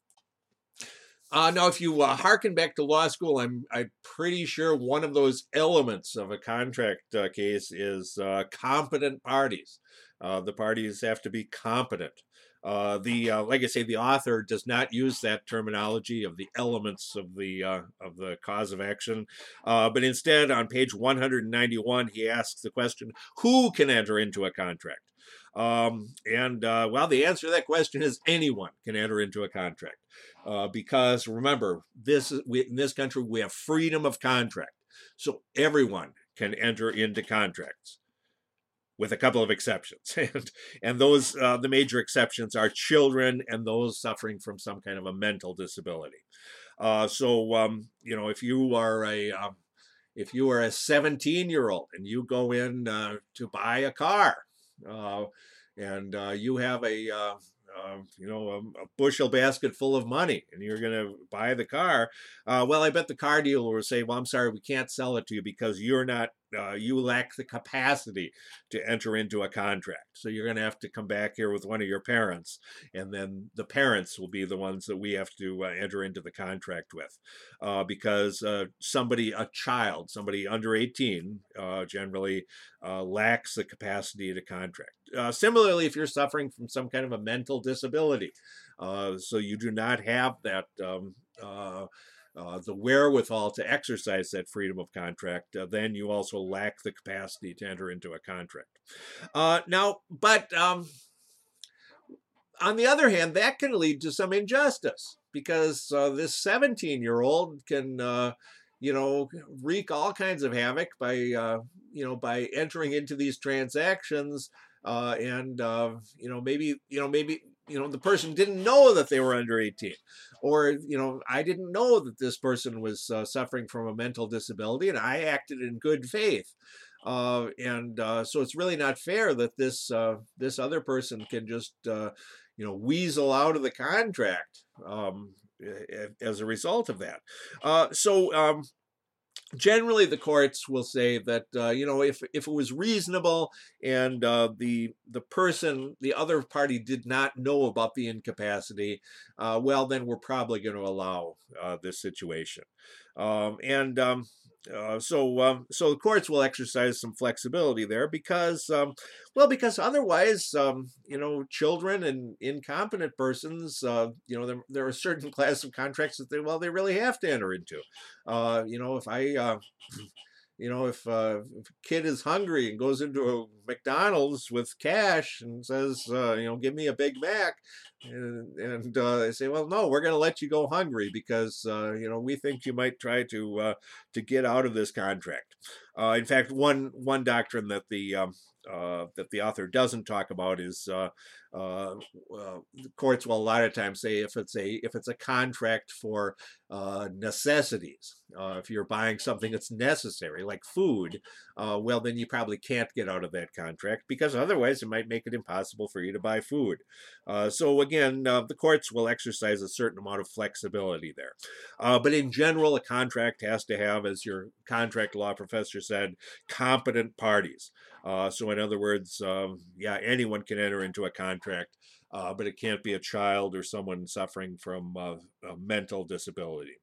Uh, now, if you uh, hearken back to law school, I'm I'm pretty sure one of those elements of a contract uh, case is uh, competent parties. Uh, the parties have to be competent. Uh, the uh, like I say, the author does not use that terminology of the elements of the uh, of the cause of action, uh, but instead, on page one hundred ninety-one, he asks the question: who can enter into a contract? Um, and uh, well, the answer to that question is anyone can enter into a contract, uh, because remember, this we, in this country we have freedom of contract, so everyone can enter into contracts, with a couple of exceptions, and and those uh, the major exceptions are children and those suffering from some kind of a mental disability. Uh, so um, you know, if you are a um, if you are a seventeen year old and you go in uh, to buy a car, uh, and uh, you have a uh, uh, you know a, a bushel basket full of money and you're going to buy the car, uh, well, I bet the car dealer will say, well, I'm sorry, we can't sell it to you because you're not uh, you lack the capacity to enter into a contract. So you're going to have to come back here with one of your parents, and then the parents will be the ones that we have to uh, enter into the contract with, uh, because uh, somebody, a child, somebody under eighteen, uh, generally uh, lacks the capacity to contract. Uh, similarly, if you're suffering from some kind of a mental disability, uh, so you do not have that um, uh, uh, the wherewithal to exercise that freedom of contract, uh, then you also lack the capacity to enter into a contract. Uh, now, but um, on the other hand, that can lead to some injustice because uh, this seventeen-year-old can, uh, you know, wreak all kinds of havoc by, uh, you know, by entering into these transactions, uh, and uh, you know, maybe, you know, maybe. You know, the person didn't know that they were under eighteen, or, you know, I didn't know that this person was uh, suffering from a mental disability and I acted in good faith. Uh, and uh, so it's really not fair that this uh, this other person can just, uh, you know, weasel out of the contract um, as a result of that. Uh, so, um, generally, the courts will say that uh, you know if if it was reasonable and uh, the the person, the other party, did not know about the incapacity, uh, well, then we're probably going to allow uh, this situation. Um, and um, Uh, so, um, so the courts will exercise some flexibility there because, um, well, because otherwise, um, you know, children and incompetent persons, uh, you know, there, there are certain class of contracts that they, well, they really have to enter into. Uh, you know, if I, uh, you know, if, uh, if a kid is hungry and goes into a McDonald's with cash and says, uh, you know, give me a Big Mac, and, and uh, they say, well, no, we're going to let you go hungry because, uh, you know, we think you might try to uh, to get out of this contract. Uh, in fact, one one doctrine that the um, uh, that the author doesn't talk about is uh, uh, uh, the courts will a lot of times say if it's a if it's a contract for uh, necessities, uh, if you're buying something that's necessary like food, uh, well then you probably can't get out of that contract because otherwise it might make it impossible for you to buy food. Uh, so again, uh, the courts will exercise a certain amount of flexibility there. Uh, but in general, a contract has to have, as your contract law professor said, competent parties. Uh, so in other words, um, yeah, anyone can enter into a contract, uh, but it can't be a child or someone suffering from uh, a mental disability.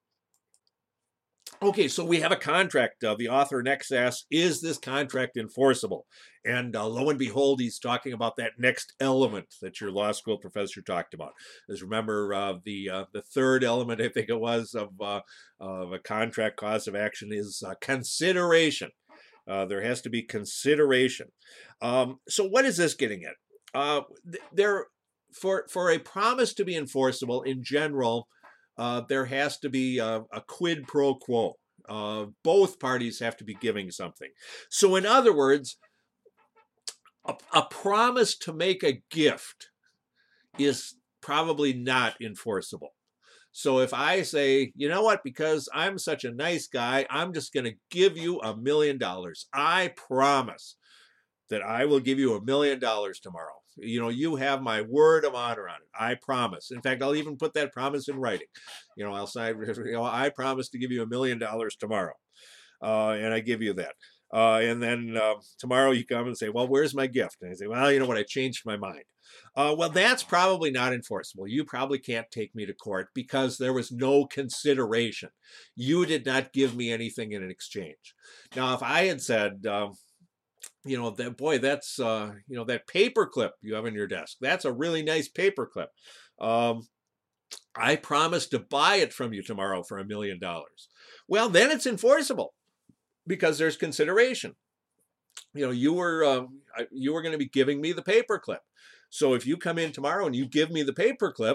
Okay, so we have a contract. Uh, the author next asks, is this contract enforceable? And uh, lo and behold, he's talking about that next element that your law school professor talked about. As remember, uh, the uh, the third element, I think it was, of, uh, of a contract cause of action is uh, consideration. Uh, there has to be consideration. Um, so what is this getting at? Uh, th- there, for for a promise to be enforceable in general, uh, there has to be a, a quid pro quo. Uh, both parties have to be giving something. So, in other words, a, a promise to make a gift is probably not enforceable. So if I say, you know what, because I'm such a nice guy, I'm just going to give you a million dollars. I promise that I will give you a million dollars tomorrow. You know, you have my word of honor on it. I promise. In fact, I'll even put that promise in writing. You know, I'll say, you know, I promise to give you a million dollars tomorrow. Uh, and I give you that. Uh, and then uh, tomorrow you come and say, well, where's my gift? And I say, well, you know what? I changed my mind. Uh, well, that's probably not enforceable. You probably can't take me to court because there was no consideration. You did not give me anything in an exchange. Now, if I had said, uh, you know, that boy, that's, uh, you know, that paper clip you have on your desk, that's a really nice paper clip. Um, I promise to buy it from you tomorrow for a million dollars. Well, then it's enforceable because there's consideration. You know, you were uh, you were going to be giving me the paperclip. So if you come in tomorrow and you give me the paperclip,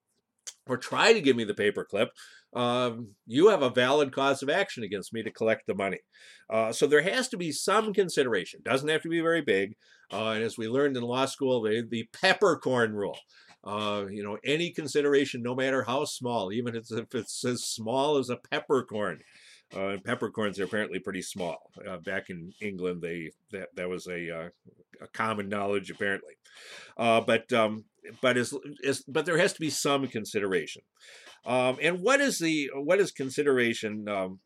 or try to give me the paperclip, um, you have a valid cause of action against me to collect the money. Uh, so there has to be some consideration. Doesn't have to be very big. Uh, and as we learned in law school, the, the peppercorn rule. Uh, you know, any consideration, no matter how small, even if it's as small as a peppercorn. Uh, and peppercorns are apparently pretty small. Uh, back in England, they that that was a, uh, a common knowledge apparently. Uh, but um, but is, is but there has to be some consideration. Um, and what is the what is consideration um,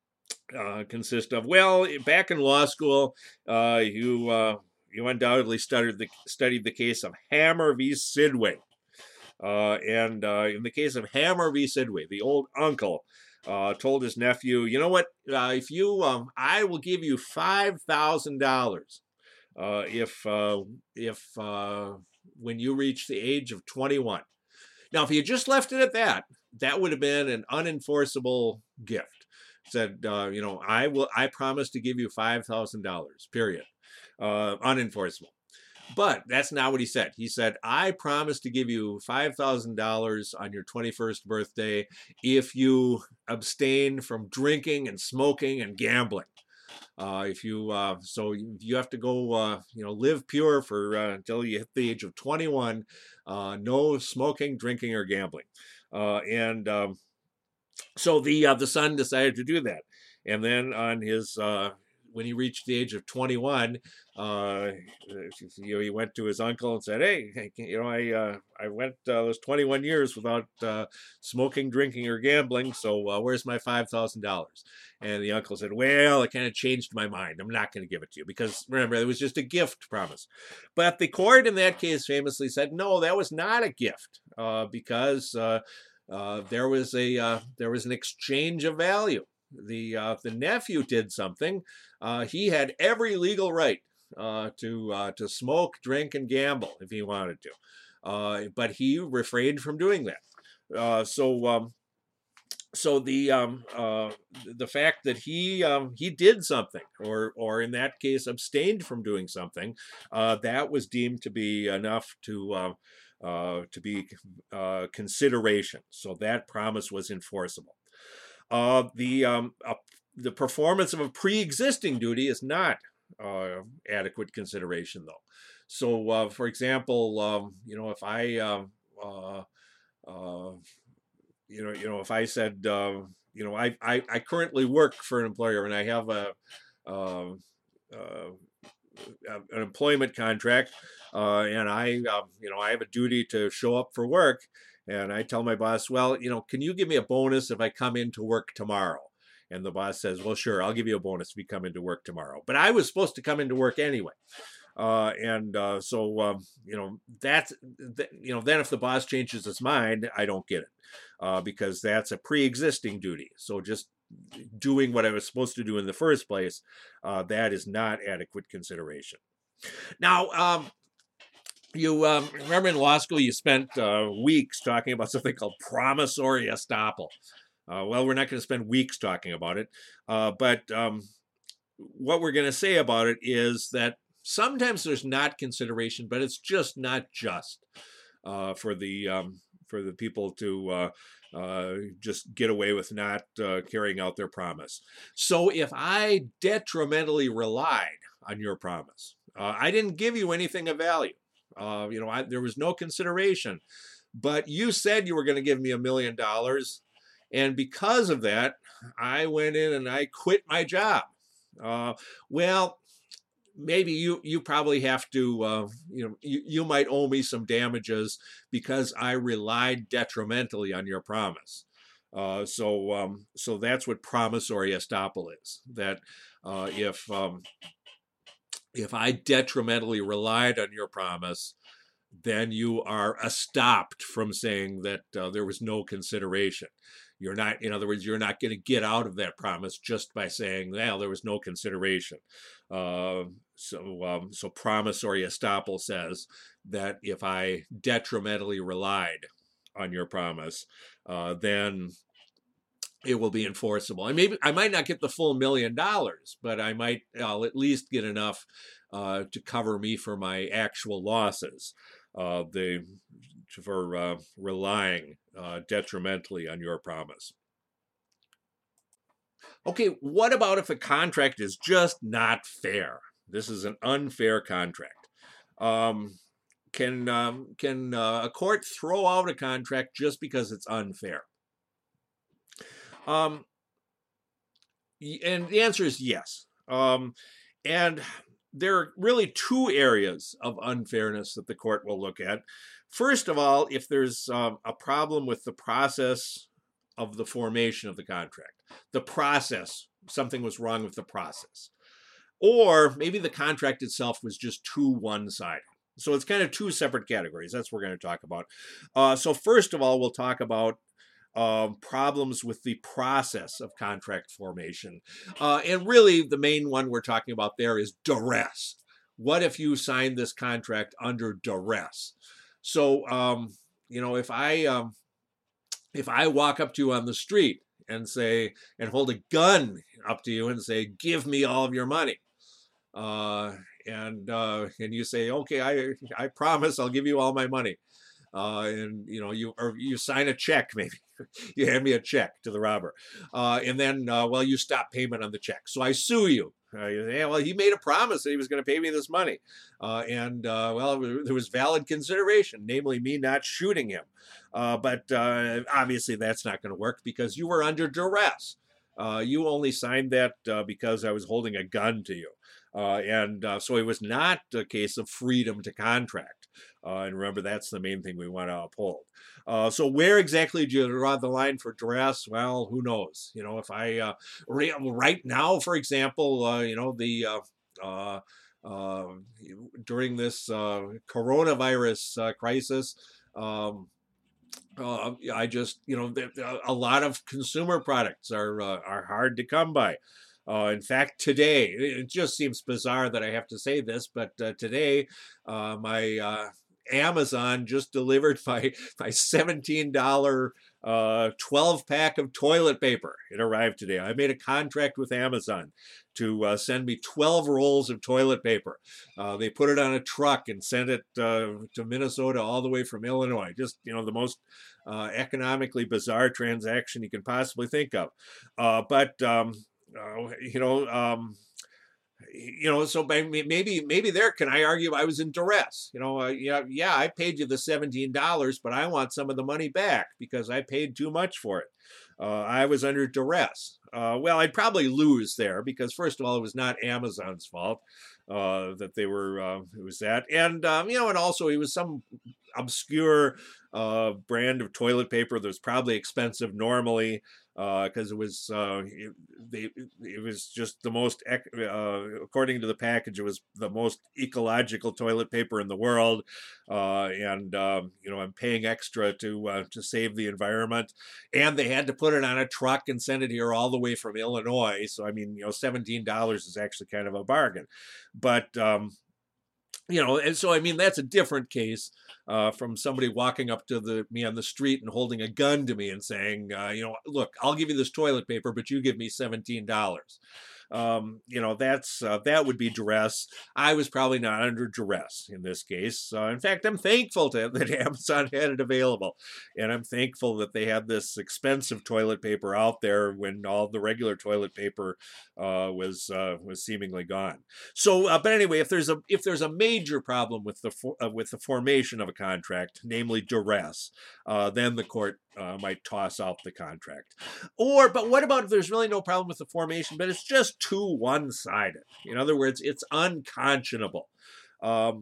uh, consist of? Well, back in law school, uh, you uh, you undoubtedly studied the studied the case of Hammer v. Sidway. Uh, and uh, in the case of Hammer v. Sidway, the old uncle uh, told his nephew, you know what, uh, if you, um, I will give you five thousand dollars uh, if, uh, if uh, when you reach the age of twenty-one. Now, if you just left it at that, that would have been an unenforceable gift. Said, uh, you know, I will, I promise to give you five thousand dollars, period. Uh, unenforceable. But that's not what he said. He said, I promise to give you five thousand dollars on your twenty-first birthday if you abstain from drinking and smoking and gambling. Uh, if you uh, so you have to go, uh, you know, live pure for uh, until you hit the age of twenty-one. Uh, no smoking, drinking, or gambling. Uh, and um, so the uh, the son decided to do that. And then on his uh, when he reached the age of twenty-one, uh, you know, he went to his uncle and said, "Hey, you know, I uh, I went uh, those twenty-one years without uh, smoking, drinking, or gambling. So uh, where's my five thousand dollars?" And the uncle said, "Well, it kind of changed my mind. I'm not going to give it to you because remember, it was just a gift promise." But the court in that case famously said, "No, that was not a gift uh, because uh, uh, there was a uh, there was an exchange of value." the uh, the nephew did something, uh, he had every legal right uh, to uh, to smoke, drink, and gamble if he wanted to, uh, but he refrained from doing that. Uh, so um, so the um, uh, the fact that he um, he did something, or or in that case abstained from doing something, uh, that was deemed to be enough to uh, uh, to be uh, consideration. So that promise was enforceable. Uh, the um, uh, the performance of a pre-existing duty is not uh, adequate consideration, though. So, uh, for example, um, you know, if I um, uh, uh, you know, you know, if I said, uh, you know, I, I I currently work for an employer and I have a uh, uh, an employment contract, uh, and I, uh, you know, I have a duty to show up for work, and I tell my boss, well, you know, can you give me a bonus if I come into work tomorrow? And the boss says, well, sure, I'll give you a bonus if you come into work tomorrow. But I was supposed to come into work anyway. Uh, and uh, so, um, you know, that's, th- you know, then if the boss changes his mind, I don't get it uh, because that's a pre-existing duty. So just doing what I was supposed to do in the first place, uh, that is not adequate consideration. Now, um, you um, remember in law school, you spent uh, weeks talking about something called promissory estoppel. Uh, well, we're not going to spend weeks talking about it, uh, but um, what we're going to say about it is that sometimes there's not consideration, but it's just not just uh, for the um, for the people to uh, uh, just get away with not uh, carrying out their promise. So if I detrimentally relied on your promise, uh, I didn't give you anything of value. Uh, you know, I, there was no consideration, but you said you were going to give me a million dollars, and because of that, I went in and I quit my job. Uh, well, maybe you you probably have to uh, you know you, you might owe me some damages because I relied detrimentally on your promise. Uh, so um, so that's what promissory estoppel is. That uh, if um, if I detrimentally relied on your promise, then you are estopped from saying that uh, there was no consideration. You're not, in other words, you're not going to get out of that promise just by saying, well, there was no consideration. Uh, so, um, so promissory estoppel says that if I detrimentally relied on your promise, uh, then it will be enforceable. And maybe I might not get the full million dollars, but I might, I'll at least get enough uh, to cover me for my actual losses. Uh, the for uh, relying uh, detrimentally on your promise. Okay, what about if a contract is just not fair? This is an unfair contract. Um, can um, can uh, a court throw out a contract just because it's unfair? Um, and the answer is yes. Um, and there are really two areas of unfairness that the court will look at. First of all, if there's um, a problem with the process of the formation of the contract, the process, something was wrong with the process, or maybe the contract itself was just too one-sided. So it's kind of two separate categories. That's what we're going to talk about. Uh, so first of all, we'll talk about Um, problems with the process of contract formation. Uh, and really, the main one we're talking about there is duress. What if you signed this contract under duress? So, um, you know, if I um, if I walk up to you on the street and say and hold a gun up to you and say, "Give me all of your money," uh, and uh, and you say, "Okay, I I promise I'll give you all my money." Uh, and you know you or you sign a check, maybe you hand me a check to the robber, uh, and then uh, well you stop payment on the check, so I sue you. Uh, you say, well, he made a promise that he was going to pay me this money, uh, and uh, well there was valid consideration, namely me not shooting him, uh, but uh, obviously that's not going to work because you were under duress. Uh, you only signed that uh, because I was holding a gun to you. Uh, and uh, so it was not a case of freedom to contract. Uh, and remember, that's the main thing we want to uphold. Uh, so where exactly do you draw the line for duress? Well, who knows? You know, if I, uh, right now, for example, uh, you know, the, uh, uh, uh, during this uh, coronavirus uh, crisis, um, Uh, I just, you know, a lot of consumer products are uh, are hard to come by. Uh, in fact, today, it just seems bizarre that I have to say this, but uh, today, uh, my uh, Amazon just delivered my my seventeen dollar uh, twelve pack of toilet paper. It arrived today. I made a contract with Amazon to uh, send me twelve rolls of toilet paper. Uh, they put it on a truck and sent it uh, to Minnesota all the way from Illinois. Just, you know, the most uh, economically bizarre transaction you can possibly think of. Uh, but um, uh, you know, um, you know, so maybe maybe there can I argue I was in duress? You know, uh, yeah, yeah, I paid you the seventeen dollars, but I want some of the money back because I paid too much for it. Uh, I was under duress. Uh, well, I'd probably lose there because first of all, it was not Amazon's fault uh, that they were. Uh, it was that, and um, you know, and also it was some obscure uh, brand of toilet paper that was probably expensive normally because uh, it was uh, it, they, it was just the most uh, according to the package, it was the most ecological toilet paper in the world, uh, and um, you know, I'm paying extra to uh, to save the environment, and they had to put it on a truck and send it here all the way from Illinois. So I mean, you know, seventeen dollars is actually kind of a bargain, but um, you know, and so I mean that's a different case uh, from somebody walking up to the me on the street and holding a gun to me and saying, uh, you know, look, I'll give you this toilet paper, but you give me seventeen dollars. Um, you know, that's uh, that would be duress. I was probably not under duress in this case. Uh, in fact, I'm thankful to, that Amazon had it available, and I'm thankful that they had this expensive toilet paper out there when all the regular toilet paper uh, was uh, was seemingly gone. So, uh, but anyway, if there's a if there's a major problem with the for, uh, with the formation of a contract, namely duress, uh, then the court uh, might toss out the contract. Or, but what about if there's really no problem with the formation, but it's just too one-sided? In other words, it's unconscionable. Um,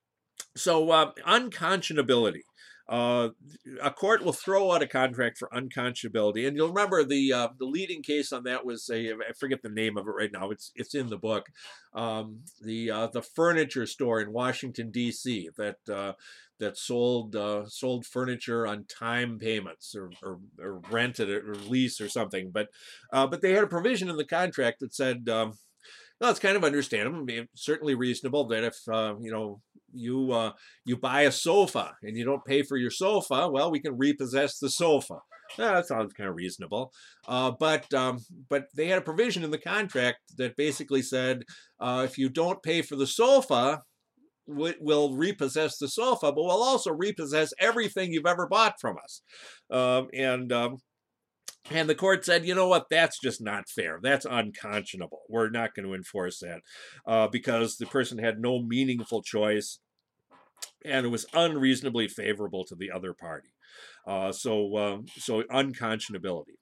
so, uh, unconscionability. Uh, a court will throw out a contract for unconscionability, and you'll remember the uh, the leading case on that was a I forget the name of it right now. It's it's in the book. Um, the uh, the furniture store in Washington D C that uh, that sold uh, sold furniture on time payments or, or, or rented it or lease or something. But uh, but they had a provision in the contract that said. Um, well, it's kind of understandable. It's certainly reasonable that if uh, you know you uh, you buy a sofa and you don't pay for your sofa, well, we can repossess the sofa. Yeah, that sounds kind of reasonable. Uh, but um, but they had a provision in the contract that basically said uh, if you don't pay for the sofa, we'll repossess the sofa, but we'll also repossess everything you've ever bought from us. Um, and um, And the court said, you know what, that's just not fair. That's unconscionable. We're not going to enforce that uh, because the person had no meaningful choice and it was unreasonably favorable to the other party. Uh, so, uh, so unconscionability.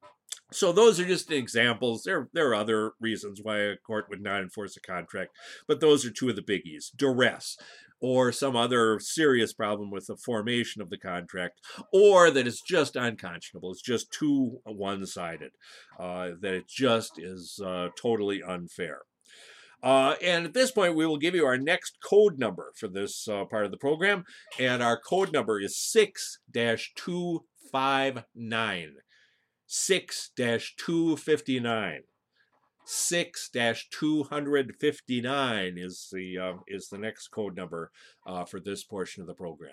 So those are just examples. There, there are other reasons why a court would not enforce a contract, but those are two of the biggies. Duress, or some other serious problem with the formation of the contract, or that it's just unconscionable. It's just too one-sided, uh, that it just is uh, totally unfair. Uh, and at this point, we will give you our next code number for this uh, part of the program, and our code number is six dash two five nine. six dash two fifty-nine. six dash two fifty-nine is the uh, is the next code number uh, for this portion of the program.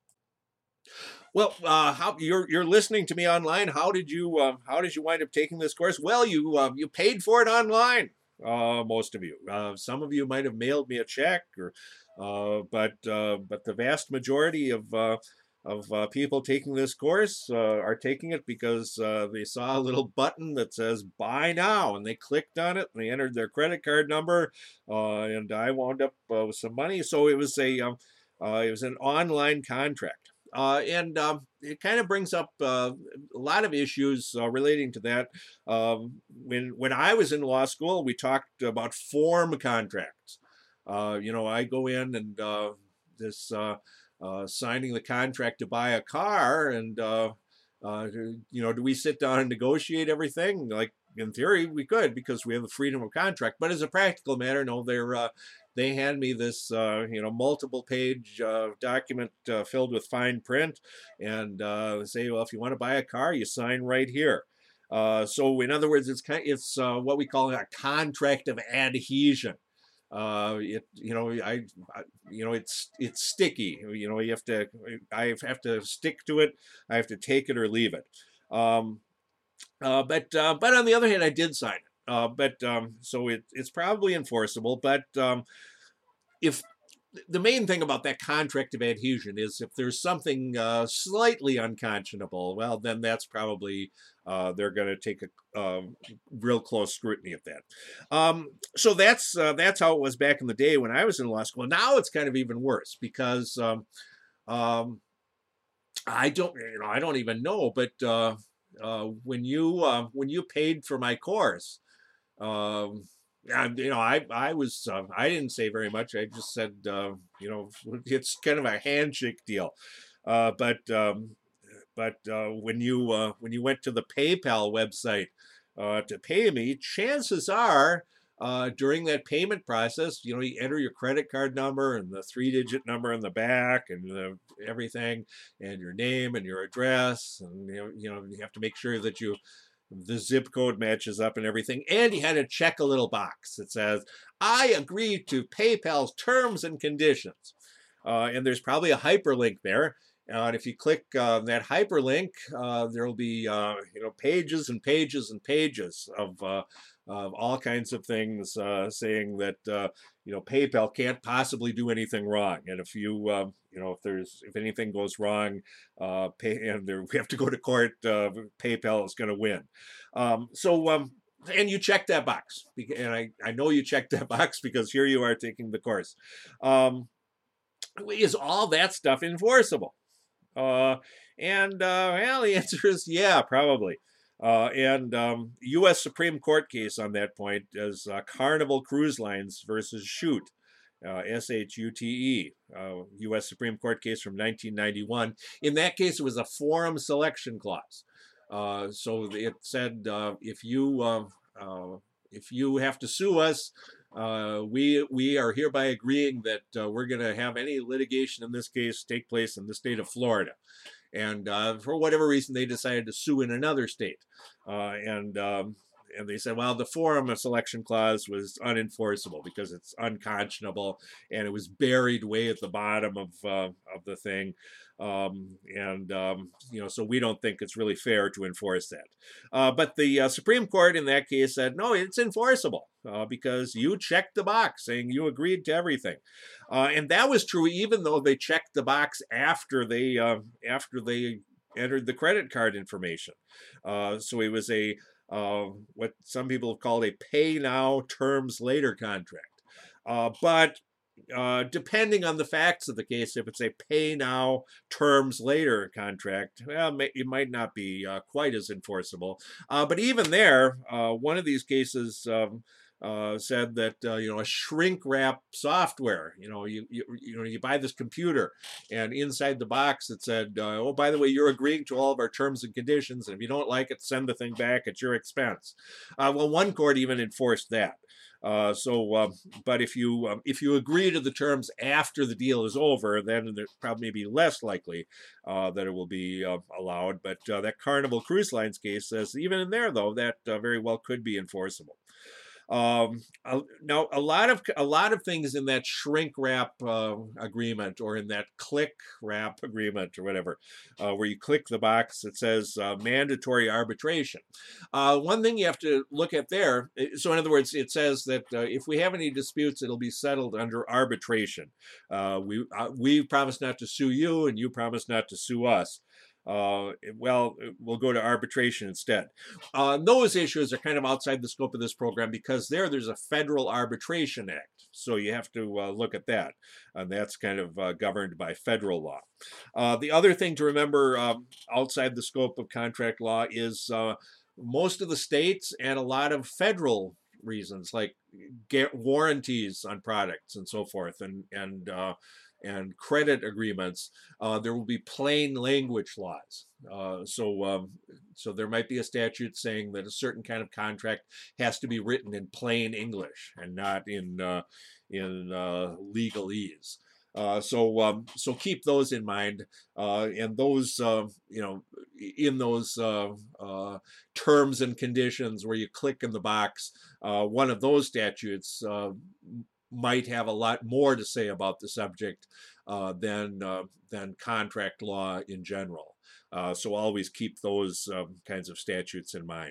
Well, uh, how you're you're listening to me online? How did you uh, how did you wind up taking this course? Well, you uh, you paid for it online. Uh, most of you. Uh, some of you might have mailed me a check, or uh, but uh, but the vast majority of uh, of uh, people taking this course uh, are taking it because uh, they saw a little button that says buy now, and they clicked on it and they entered their credit card number, uh, and I wound up uh, with some money. So it was a um, uh, it was an online contract, uh, and um, it kind of brings up uh, a lot of issues uh, relating to that. Um, when when I was in law school, we talked about form contracts. Uh, you know, I go in and uh, this. Uh, Uh, signing the contract to buy a car, and uh, uh, you know, do we sit down and negotiate everything? Like in theory, we could because we have the freedom of contract. But as a practical matter, no, they're uh, they hand me this, uh, you know, multiple page uh, document uh, filled with fine print, and uh, say, well, if you want to buy a car, you sign right here. Uh, so in other words, it's kind it's uh, what we call a contract of adhesion. Uh, it you know I, I you know it's it's sticky. You know you have to I have to stick to it. I have to take it or leave it. Um, uh, but uh, but on the other hand, I did sign it. Uh, but um, so it, it's probably enforceable. But um, if the main thing about that contract of adhesion is if there's something uh, slightly unconscionable, well, then that's probably uh, they're going to take a um, real close scrutiny of that. Um, so that's uh, that's how it was back in the day when I was in law school. Now it's kind of even worse because um, um, I don't, you know, I don't even know. But uh, uh, when you uh, when you paid for my course. Um, and, you know, I I was uh, I didn't say very much. I just said, uh, you know, it's kind of a handshake deal. Uh, but um, but uh, when you uh, when you went to the PayPal website uh, to pay me, chances are uh, during that payment process, you know, you enter your credit card number and the three-digit number in the back and the, everything, and your name and your address, and you know, you know, you have to make sure that you the zip code matches up and everything. And you had to check a little box that says, I agree to PayPal's terms and conditions. Uh, and there's probably a hyperlink there. Uh, and if you click uh, that hyperlink, uh, there will be uh, you know pages and pages and pages of, uh, of all kinds of things uh, saying that uh, you know PayPal can't possibly do anything wrong. And if you uh, you know if there's if anything goes wrong, uh, pay and there, we have to go to court, uh, PayPal is going to win. Um, so. Um, and you check that box, and I, I know you checked that box because here you are taking the course. Um, is all that stuff enforceable? Uh, and uh, well, the answer is yeah, probably. Uh, and um, U S Supreme Court case on that point is uh, Carnival Cruise Lines versus Shute, uh, S H U T E, uh, U S Supreme Court case from nineteen ninety-one. In that case, it was a forum selection clause. Uh, so it said uh, if you uh, uh, if you have to sue us, uh, we we are hereby agreeing that uh, we're going to have any litigation in this case take place in the state of Florida. And uh, for whatever reason, they decided to sue in another state. Uh, and um, and they said, well, the forum selection clause was unenforceable because it's unconscionable and it was buried way at the bottom of uh, of the thing. Um, and, um, you know, so we don't think it's really fair to enforce that. Uh, but the uh, Supreme Court in that case said, no, it's enforceable uh, because you checked the box saying you agreed to everything. Uh, and that was true even though they checked the box after they, uh, after they entered the credit card information. Uh, so it was a, uh, what some people have called a pay now, terms later contract. Uh, but Uh, depending on the facts of the case, if it's a pay now, terms later contract, well, it might not be uh, quite as enforceable. Uh, but even there, uh, one of these cases um, uh, said that uh, you know a shrink wrap software. You know, you, you you know you buy this computer, and inside the box it said, uh, oh, by the way, you're agreeing to all of our terms and conditions, and if you don't like it, send the thing back at your expense. Uh, well, one court even enforced that. Uh, so, uh, but if you um, if you agree to the terms after the deal is over, then there's probably maybe less likely uh, that it will be uh, allowed. But uh, that Carnival Cruise Lines case says even in there, though, that uh, very well could be enforceable. Um, now, a lot of a lot of things in that shrink wrap uh, agreement or in that click wrap agreement or whatever, uh, where you click the box that says uh, mandatory arbitration. Uh, one thing you have to look at there. So, in other words, it says that uh, if we have any disputes, it'll be settled under arbitration. Uh, we uh, we promise not to sue you, and you promise not to sue us. Uh, well, we'll go to arbitration instead. Uh, those issues are kind of outside the scope of this program because there, there's a Federal Arbitration Act. So you have to uh, look at that. And that's kind of uh, governed by federal law. Uh, the other thing to remember um, outside the scope of contract law is uh, most of the states and a lot of federal reasons like warranties on products and so forth. And, and uh, and credit agreements, uh, there will be plain language laws. Uh, so, um, so there might be a statute saying that a certain kind of contract has to be written in plain English and not in uh, in uh, legalese. Uh, so, um, so keep those in mind, uh, and those, uh, you know, in those uh, uh, terms and conditions where you click in the box, uh, one of those statutes uh, might have a lot more to say about the subject uh, than uh, than contract law in general. Uh, so always keep those um, kinds of statutes in mind.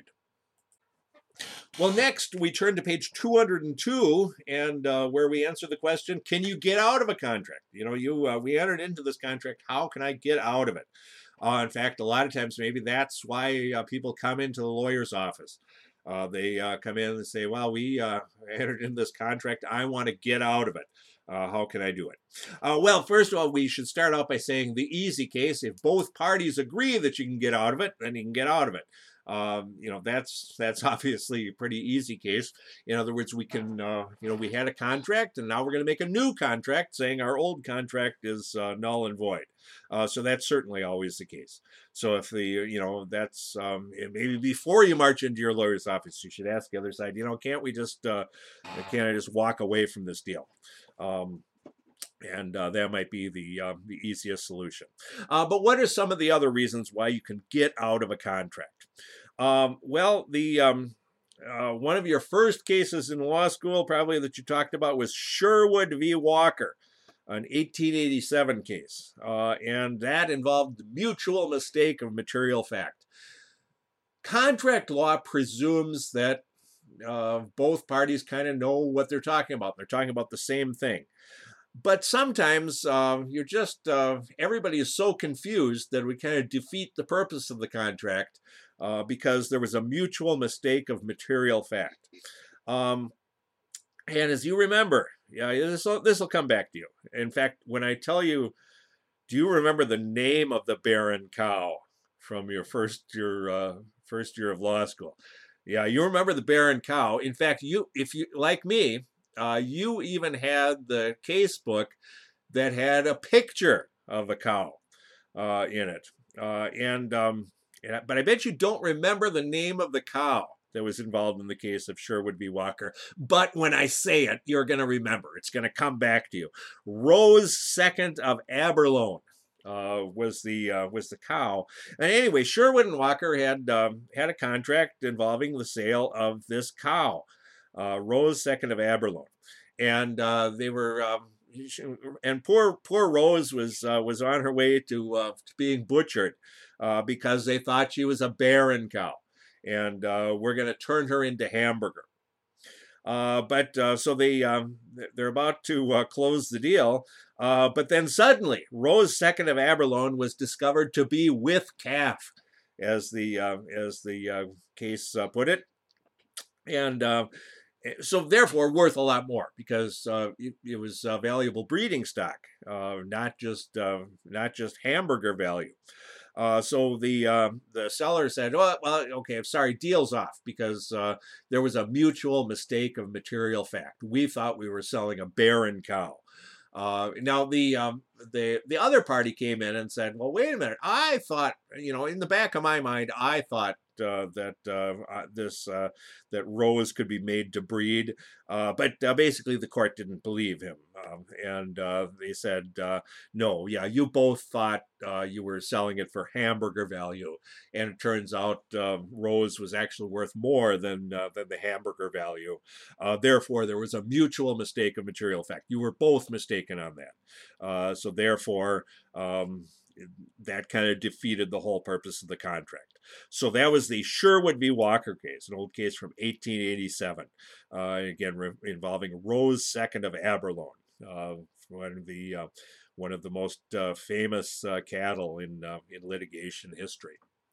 Well, next we turn to page two hundred two, and uh, where we answer the question: can you get out of a contract? You know, you uh, we entered into this contract. How can I get out of it? Uh, in fact, a lot of times maybe that's why uh, people come into the lawyer's office. Uh, they uh, come in and say, "Well, we uh, entered into this contract. I want to get out of it. Uh, how can I do it?" Uh, well, first of all, we should start out by saying the easy case. If both parties agree that you can get out of it, then you can get out of it. Um, you know, that's that's obviously a pretty easy case. In other words, we can, uh, you know, we had a contract, and now we're going to make a new contract saying our old contract is uh, null and void. Uh, so that's certainly always the case. So if the, you know, that's um, maybe before you march into your lawyer's office, you should ask the other side, you know, can't we just, uh, can't I just walk away from this deal? Um, and uh, that might be the uh, the easiest solution. Uh, but what are some of the other reasons why you can get out of a contract? Um, well, the um, uh, one of your first cases in law school, probably that you talked about, was Sherwood v. Walker, an eighteen eighty-seven case, uh, and that involved the mutual mistake of material fact. Contract law presumes that uh, both parties kind of know what they're talking about. They're talking about the same thing. But sometimes uh, you're just, uh, everybody is so confused that we kind of defeat the purpose of the contract uh, because there was a mutual mistake of material fact. Um, and as you remember, yeah, this will this will come back to you. In fact, when I tell you, do you remember the name of the barren cow from your first year uh, first year of law school? Yeah, you remember the barren cow. In fact, you if you like me, uh, you even had the case book that had a picture of a cow uh, in it, uh, and um, but I bet you don't remember the name of the cow that was involved in the case of Sherwood v. Walker. But when I say it, you're going to remember. It's going to come back to you. Rose Second of Aberloan uh, was the uh, was the cow. And anyway, Sherwood and Walker had um, had a contract involving the sale of this cow, uh, Rose Second of Aberloan, and uh, they were. Um, and poor poor Rose was uh, was on her way to, uh, to being butchered uh, because they thought she was a barren cow. And uh, we're going to turn her into hamburger. Uh, but uh, so they um, they're about to uh, close the deal, uh, but then suddenly Rose Second of Aberloan was discovered to be with calf, as the uh, as the uh, case uh, put it, and uh, so therefore worth a lot more because uh, it, it was uh, valuable breeding stock, uh, not just uh, not just hamburger value. Uh, so the uh, the seller said, "Oh, well, okay, I'm sorry, deal's off because uh, there was a mutual mistake of material fact. We thought we were selling a barren cow." Uh, now the um, the the other party came in and said, "Well, wait a minute. I thought, you know, in the back of my mind, I thought uh, that uh, this uh, that Rose could be made to breed, uh, but uh, basically the court didn't believe him, um, and uh, they said, uh, no, yeah, you both thought uh, you were selling it for hamburger value, and it turns out uh, Rose was actually worth more than uh, than the hamburger value. Uh, therefore, there was a mutual mistake of material fact. You were both mistaken on that. Uh, so therefore." Um, that kind of defeated the whole purpose of the contract. So that was the Sherwood v. Walker case, an old case from eighteen eighty-seven, uh, again re- involving Rose Second of Aberloan, uh, one of the uh, one of the most uh, famous uh, cattle in uh, in litigation history.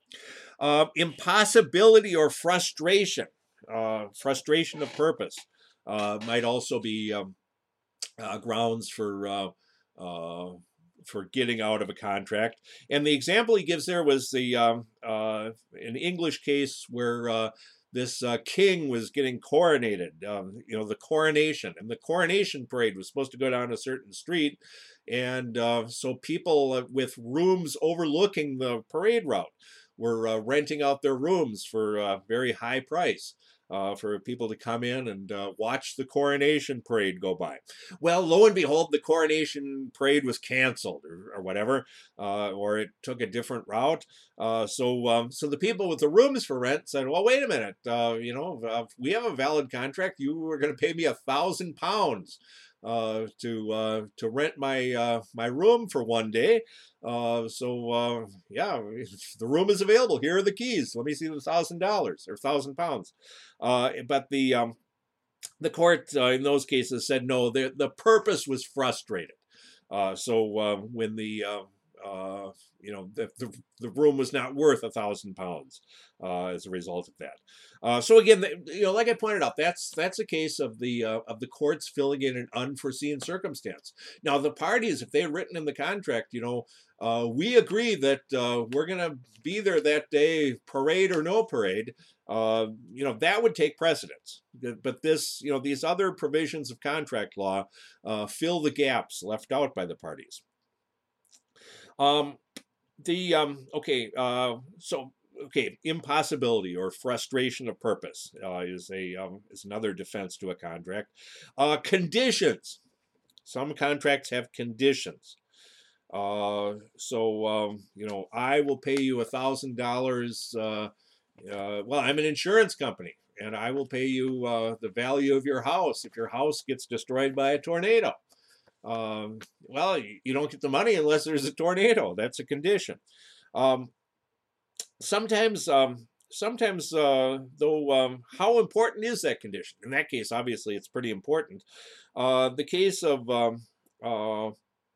Uh, impossibility or frustration, uh, frustration of purpose, uh, might also be um, uh, grounds for. Uh, uh, for getting out of a contract. And the example he gives there was the um, uh, an English case where uh, this uh, king was getting coronated, um, you know, the coronation, and the coronation parade was supposed to go down a certain street. And uh, so people uh, with rooms overlooking the parade route were uh, renting out their rooms for a very high price. Uh, for people to come in and uh, watch the coronation parade go by. Well, lo and behold, the coronation parade was canceled or, or whatever, uh, or it took a different route. Uh, so, um, so the people with the rooms for rent said, "Well, wait a minute. Uh, you know, uh, we have a valid contract. You were going to pay me a thousand pounds uh, to uh, to rent my uh, my room for one day. Uh, so uh, yeah, the room is available. Here are the keys. Let me see the thousand dollars or thousand pounds." Uh, but the um, the court uh, in those cases said no. The the purpose was frustrated. Uh, so uh, when the uh, uh, you know the, the the room was not worth a thousand pounds uh, as a result of that. Uh, so again, the, you know, like I pointed out, that's that's a case of the uh, of the courts filling in an unforeseen circumstance. Now the parties, if they had written in the contract, you know, uh, we agree that uh, we're going to be there that day, parade or no parade. Uh, you know, that would take precedence. But this, you know, these other provisions of contract law uh, fill the gaps left out by the parties. Um, the um, okay, uh, so okay, impossibility or frustration of purpose uh, is a um, is another defense to a contract. Uh, conditions. Some contracts have conditions. Uh, so um, you know, I will pay you a thousand dollars. Uh, well, I'm an insurance company, and I will pay you uh, the value of your house if your house gets destroyed by a tornado. Um, well, you don't get the money unless there's a tornado. That's a condition. Um, sometimes, um, sometimes, uh, though, um, how important is that condition? In that case, obviously, it's pretty important. Uh, the case of um, uh,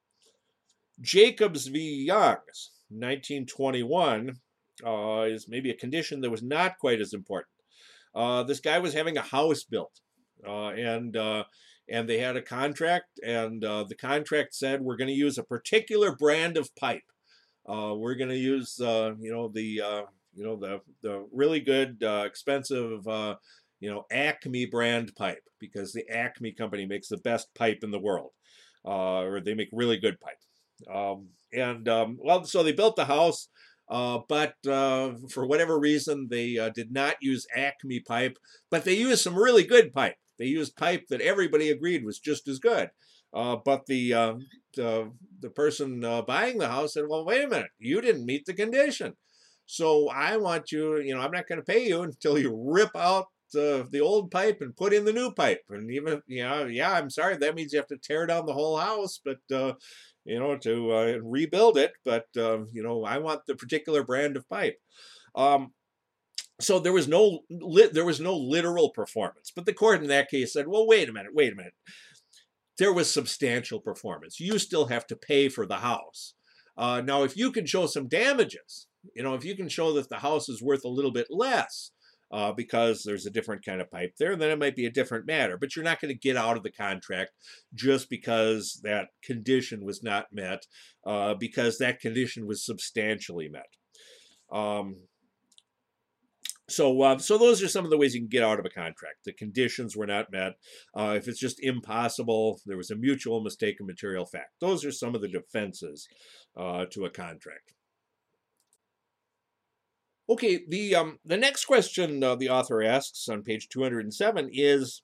Jacobs v. Youngs, nineteen twenty-one, uh, is maybe a condition that was not quite as important. Uh, this guy was having a house built, uh, and uh, and they had a contract, and uh, the contract said we're going to use a particular brand of pipe. Uh, we're going to use, uh, you know, the uh, you know the the really good, uh, expensive, uh, you know, Acme brand pipe, because the Acme company makes the best pipe in the world, uh, or they make really good pipe. Um, and um, well, so they built the house. Uh, but uh, for whatever reason, they uh, did not use Acme pipe, but they used some really good pipe. They used pipe that everybody agreed was just as good. Uh, but the, uh, the the person uh, buying the house said, "Well, wait a minute, you didn't meet the condition. So I want you, you know, I'm not going to pay you until you rip out the the old pipe and put in the new pipe." And even, you know, yeah, I'm sorry, that means you have to tear down the whole house, but uh, you know, to uh, rebuild it. But uh, you know, I want the particular brand of pipe. Um, so there was no lit, there was no literal performance. But the court in that case said, "Well, wait a minute, wait a minute. There was substantial performance. You still have to pay for the house. Uh, now, if you can show some damages, you know, if you can show that the house is worth a little bit less uh, because there's a different kind of pipe there, then it might be a different matter. But you're not going to get out of the contract just because that condition was not met, uh, because that condition was substantially met." Um, So, uh, so those are some of the ways you can get out of a contract. The conditions were not met. Uh, if it's just impossible, there was a mutual mistake of material fact. Those are some of the defenses uh, to a contract. Okay, the um, the next question uh, the author asks on page two hundred seven is,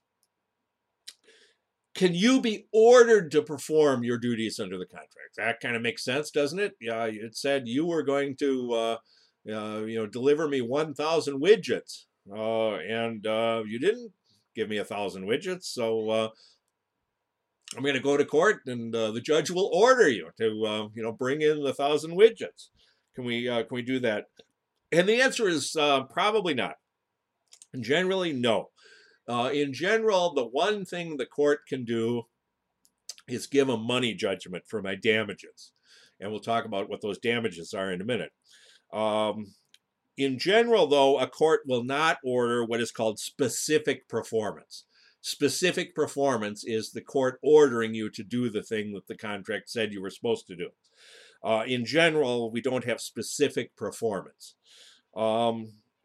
can you be ordered to perform your duties under the contract? That kind of makes sense, doesn't it? Yeah, it said you were going to uh, Uh, you know, deliver me one thousand widgets, uh, and uh, you didn't give me a thousand widgets, so uh, I'm going to go to court, and uh, the judge will order you to, uh, you know, bring in the thousand widgets. Can we, uh, can we do that? And the answer is uh, probably not. Generally, no. Uh, in general, the one thing the court can do is give a money judgment for my damages, and we'll talk about what those damages are in a minute. Um, in general, though, a court will not order what is called specific performance. Specific performance is the court ordering you to do the thing that the contract said you were supposed to do. Uh, in general, we don't have specific performance. Um,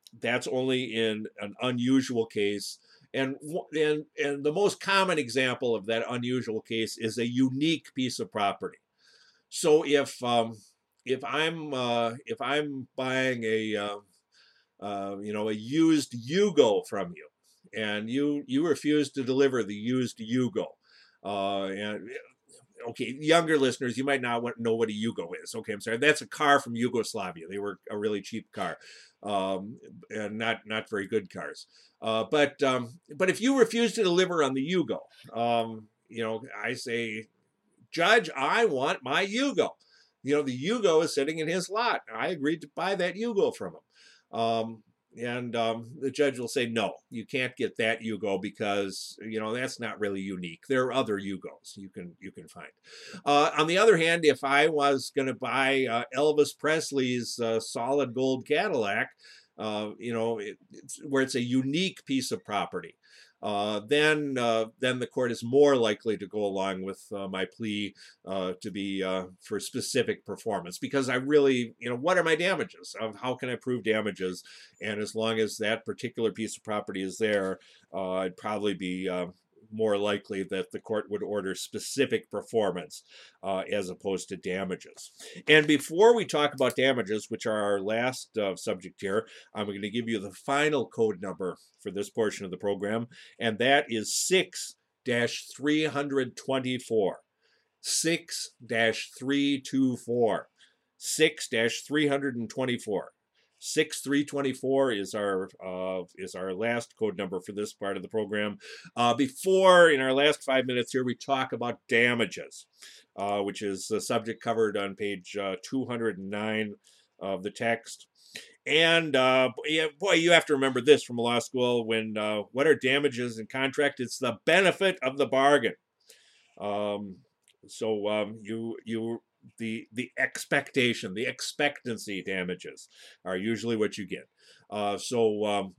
that's only in an unusual case. And, and, and the most common example of that unusual case is a unique piece of property. So if um, if I'm uh, if I'm buying a uh, uh, you know a used Yugo from you, and you you refuse to deliver the used Yugo, uh, and okay, younger listeners, you might not know what a Yugo is. Okay, I'm sorry. That's a car from Yugoslavia. They were a really cheap car, um, and not not very good cars. Uh, but um, but if you refuse to deliver on the Yugo, um, you know, I say, Judge, I want my Yugo. You know, the Yugo is sitting in his lot. I agreed to buy that Yugo from him. Um, and um, the judge will say, no, you can't get that Yugo because, you know, that's not really unique. There are other Yugos you can you can find. Uh, on the other hand, if I was going to buy uh, Elvis Presley's uh, solid gold Cadillac, uh, you know, it, it's, where it's a unique piece of property, uh, then uh, then the court is more likely to go along with uh, my plea uh, to be uh, for specific performance, because I really, you know, what are my damages? Uh, how can I prove damages? And as long as that particular piece of property is there, uh, I'd probably be uh, more likely that the court would order specific performance uh, as opposed to damages. And before we talk about damages, which are our last uh, subject here, I'm going to give you the final code number for this portion of the program, and that is six dash three twenty-four. six dash three twenty-four. six dash three twenty-four. six three twenty-four is our uh, is our last code number for this part of the program. Uh, before, in our last five minutes here, we talk about damages, uh, which is the subject covered on page uh, two hundred nine of the text. And uh, yeah, boy, you have to remember this from law school. When uh, what are damages in contract? It's the benefit of the bargain. Um, so um, you you the the expectation, the expectancy damages are usually what you get. Uh, so um,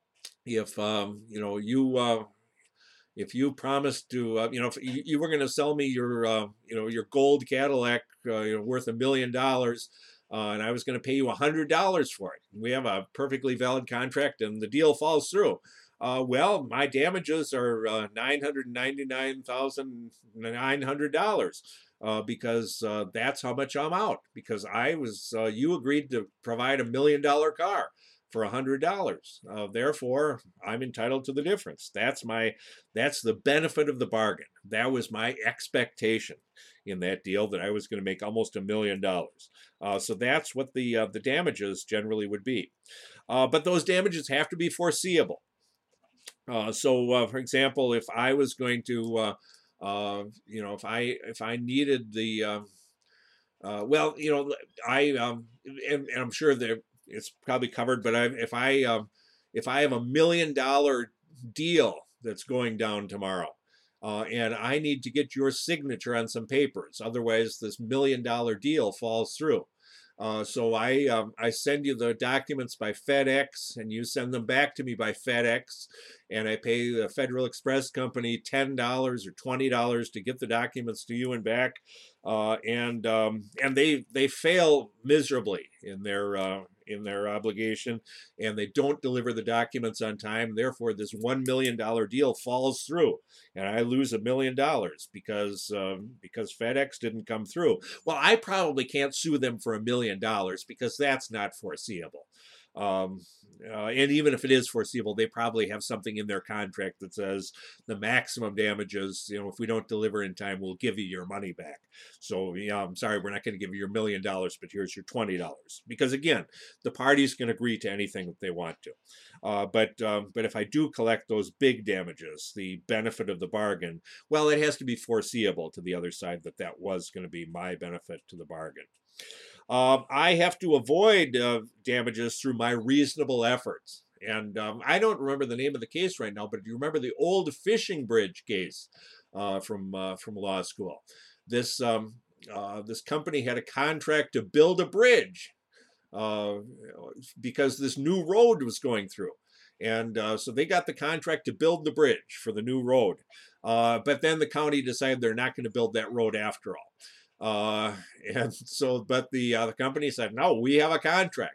if um, you know you uh, if you promised to uh, you know if you, you were going to sell me your uh, you know your gold Cadillac uh, you know, worth a million dollars. Uh, and I was going to pay you one hundred dollars for it. We have a perfectly valid contract, and the deal falls through. Uh, well, my damages are uh, nine hundred ninety-nine thousand nine hundred dollars uh, because uh, that's how much I'm out. Because I was, uh, you agreed to provide a million dollar car for one hundred dollars. Uh, therefore, I'm entitled to the difference. That's my, that's the benefit of the bargain. That was my expectation in that deal, that I was going to make almost a million dollars. Uh, so that's what the uh, the damages generally would be. Uh, but those damages have to be foreseeable. Uh, so, uh, for example, if I was going to, uh, uh, you know, if I if I needed the, uh, uh, well, you know, I um, and, and I'm sure that it's probably covered, but I, if I um, if I have a million dollar deal that's going down tomorrow, uh, and I need to get your signature on some papers, otherwise this million dollar deal falls through. Uh, so I um, I send you the documents by FedEx, and you send them back to me by FedEx, and I pay the Federal Express Company ten dollars or twenty dollars to get the documents to you and back, uh, and um, and they they fail miserably in their uh, in their obligation, and they don't deliver the documents on time. Therefore, this one million dollar deal falls through, and I lose a million dollars because um, because FedEx didn't come through. Well, I probably can't sue them for a million dollars because that's not foreseeable. Um, uh, and even if it is foreseeable, they probably have something in their contract that says the maximum damages, you know, if we don't deliver in time, we'll give you your money back. So, yeah, I'm sorry, we're not going to give you your million dollars, but here's your twenty dollars. Because again, the parties can agree to anything that they want to. Uh, but um, but if I do collect those big damages, the benefit of the bargain, well, it has to be foreseeable to the other side that that was going to be my benefit to the bargain. Um, I have to avoid uh, damages through my reasonable efforts. And um, I don't remember the name of the case right now, but if you remember the old fishing bridge case uh, from uh, from law school, this um, uh, this company had a contract to build a bridge uh, because this new road was going through. And uh, so they got the contract to build the bridge for the new road. Uh, but then the county decided they're not going to build that road after all. Uh, and so, but the, uh, the company said, no, we have a contract.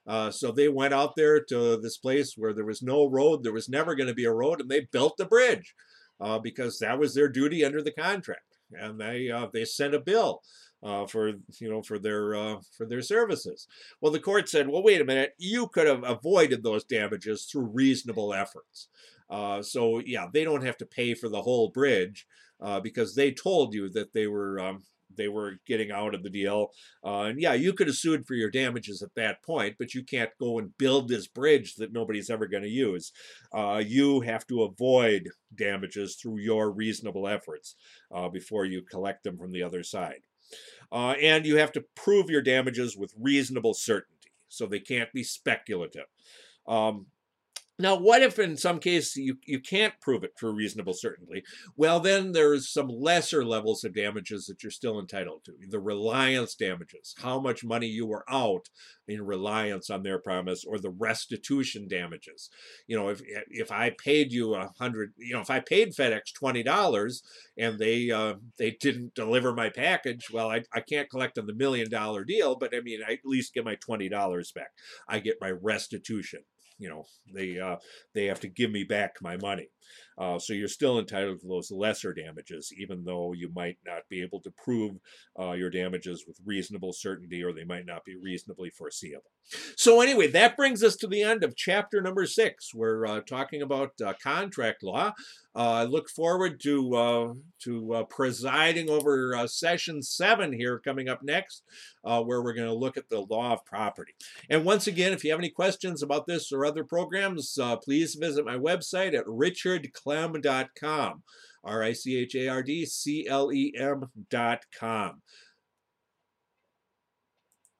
Uh, so they went out there to this place where there was no road, there was never going to be a road, and they built the bridge uh, because that was their duty under the contract. And they uh, they sent a bill uh, for you know for their uh, for their services. Well, the court said, well, wait a minute, you could have avoided those damages through reasonable efforts. Uh, so yeah, they don't have to pay for the whole bridge uh, because they told you that they were um, they were getting out of the deal. Uh, and yeah, you could have sued for your damages at that point, but you can't go and build this bridge that nobody's ever going to use. Uh, you have to avoid damages through your reasonable efforts uh, before you collect them from the other side. Uh, and you have to prove your damages with reasonable certainty, so they can't be speculative. Um, Now, what if in some cases you, you can't prove it for reasonable certainty? Well, then there's some lesser levels of damages that you're still entitled to. The reliance damages, how much money you were out in reliance on their promise, or the restitution damages. You know, if if I paid you a hundred, you know, if I paid FedEx twenty dollars and they uh, they didn't deliver my package, well, I, I can't collect on the million dollar deal, but I mean, I at least get my twenty dollars back. I get my restitution. You know, they uh, they have to give me back my money. Uh, so you're still entitled to those lesser damages, even though you might not be able to prove uh, your damages with reasonable certainty, or they might not be reasonably foreseeable. So anyway, that brings us to the end of chapter number six. We're uh, talking about uh, contract law. Uh, I look forward to uh, to uh, presiding over uh, session seven here coming up next, uh, where we're going to look at the law of property. And once again, if you have any questions about this or other programs, uh, please visit my website at richard clem dot com, R I C H A R D C L E M dot com.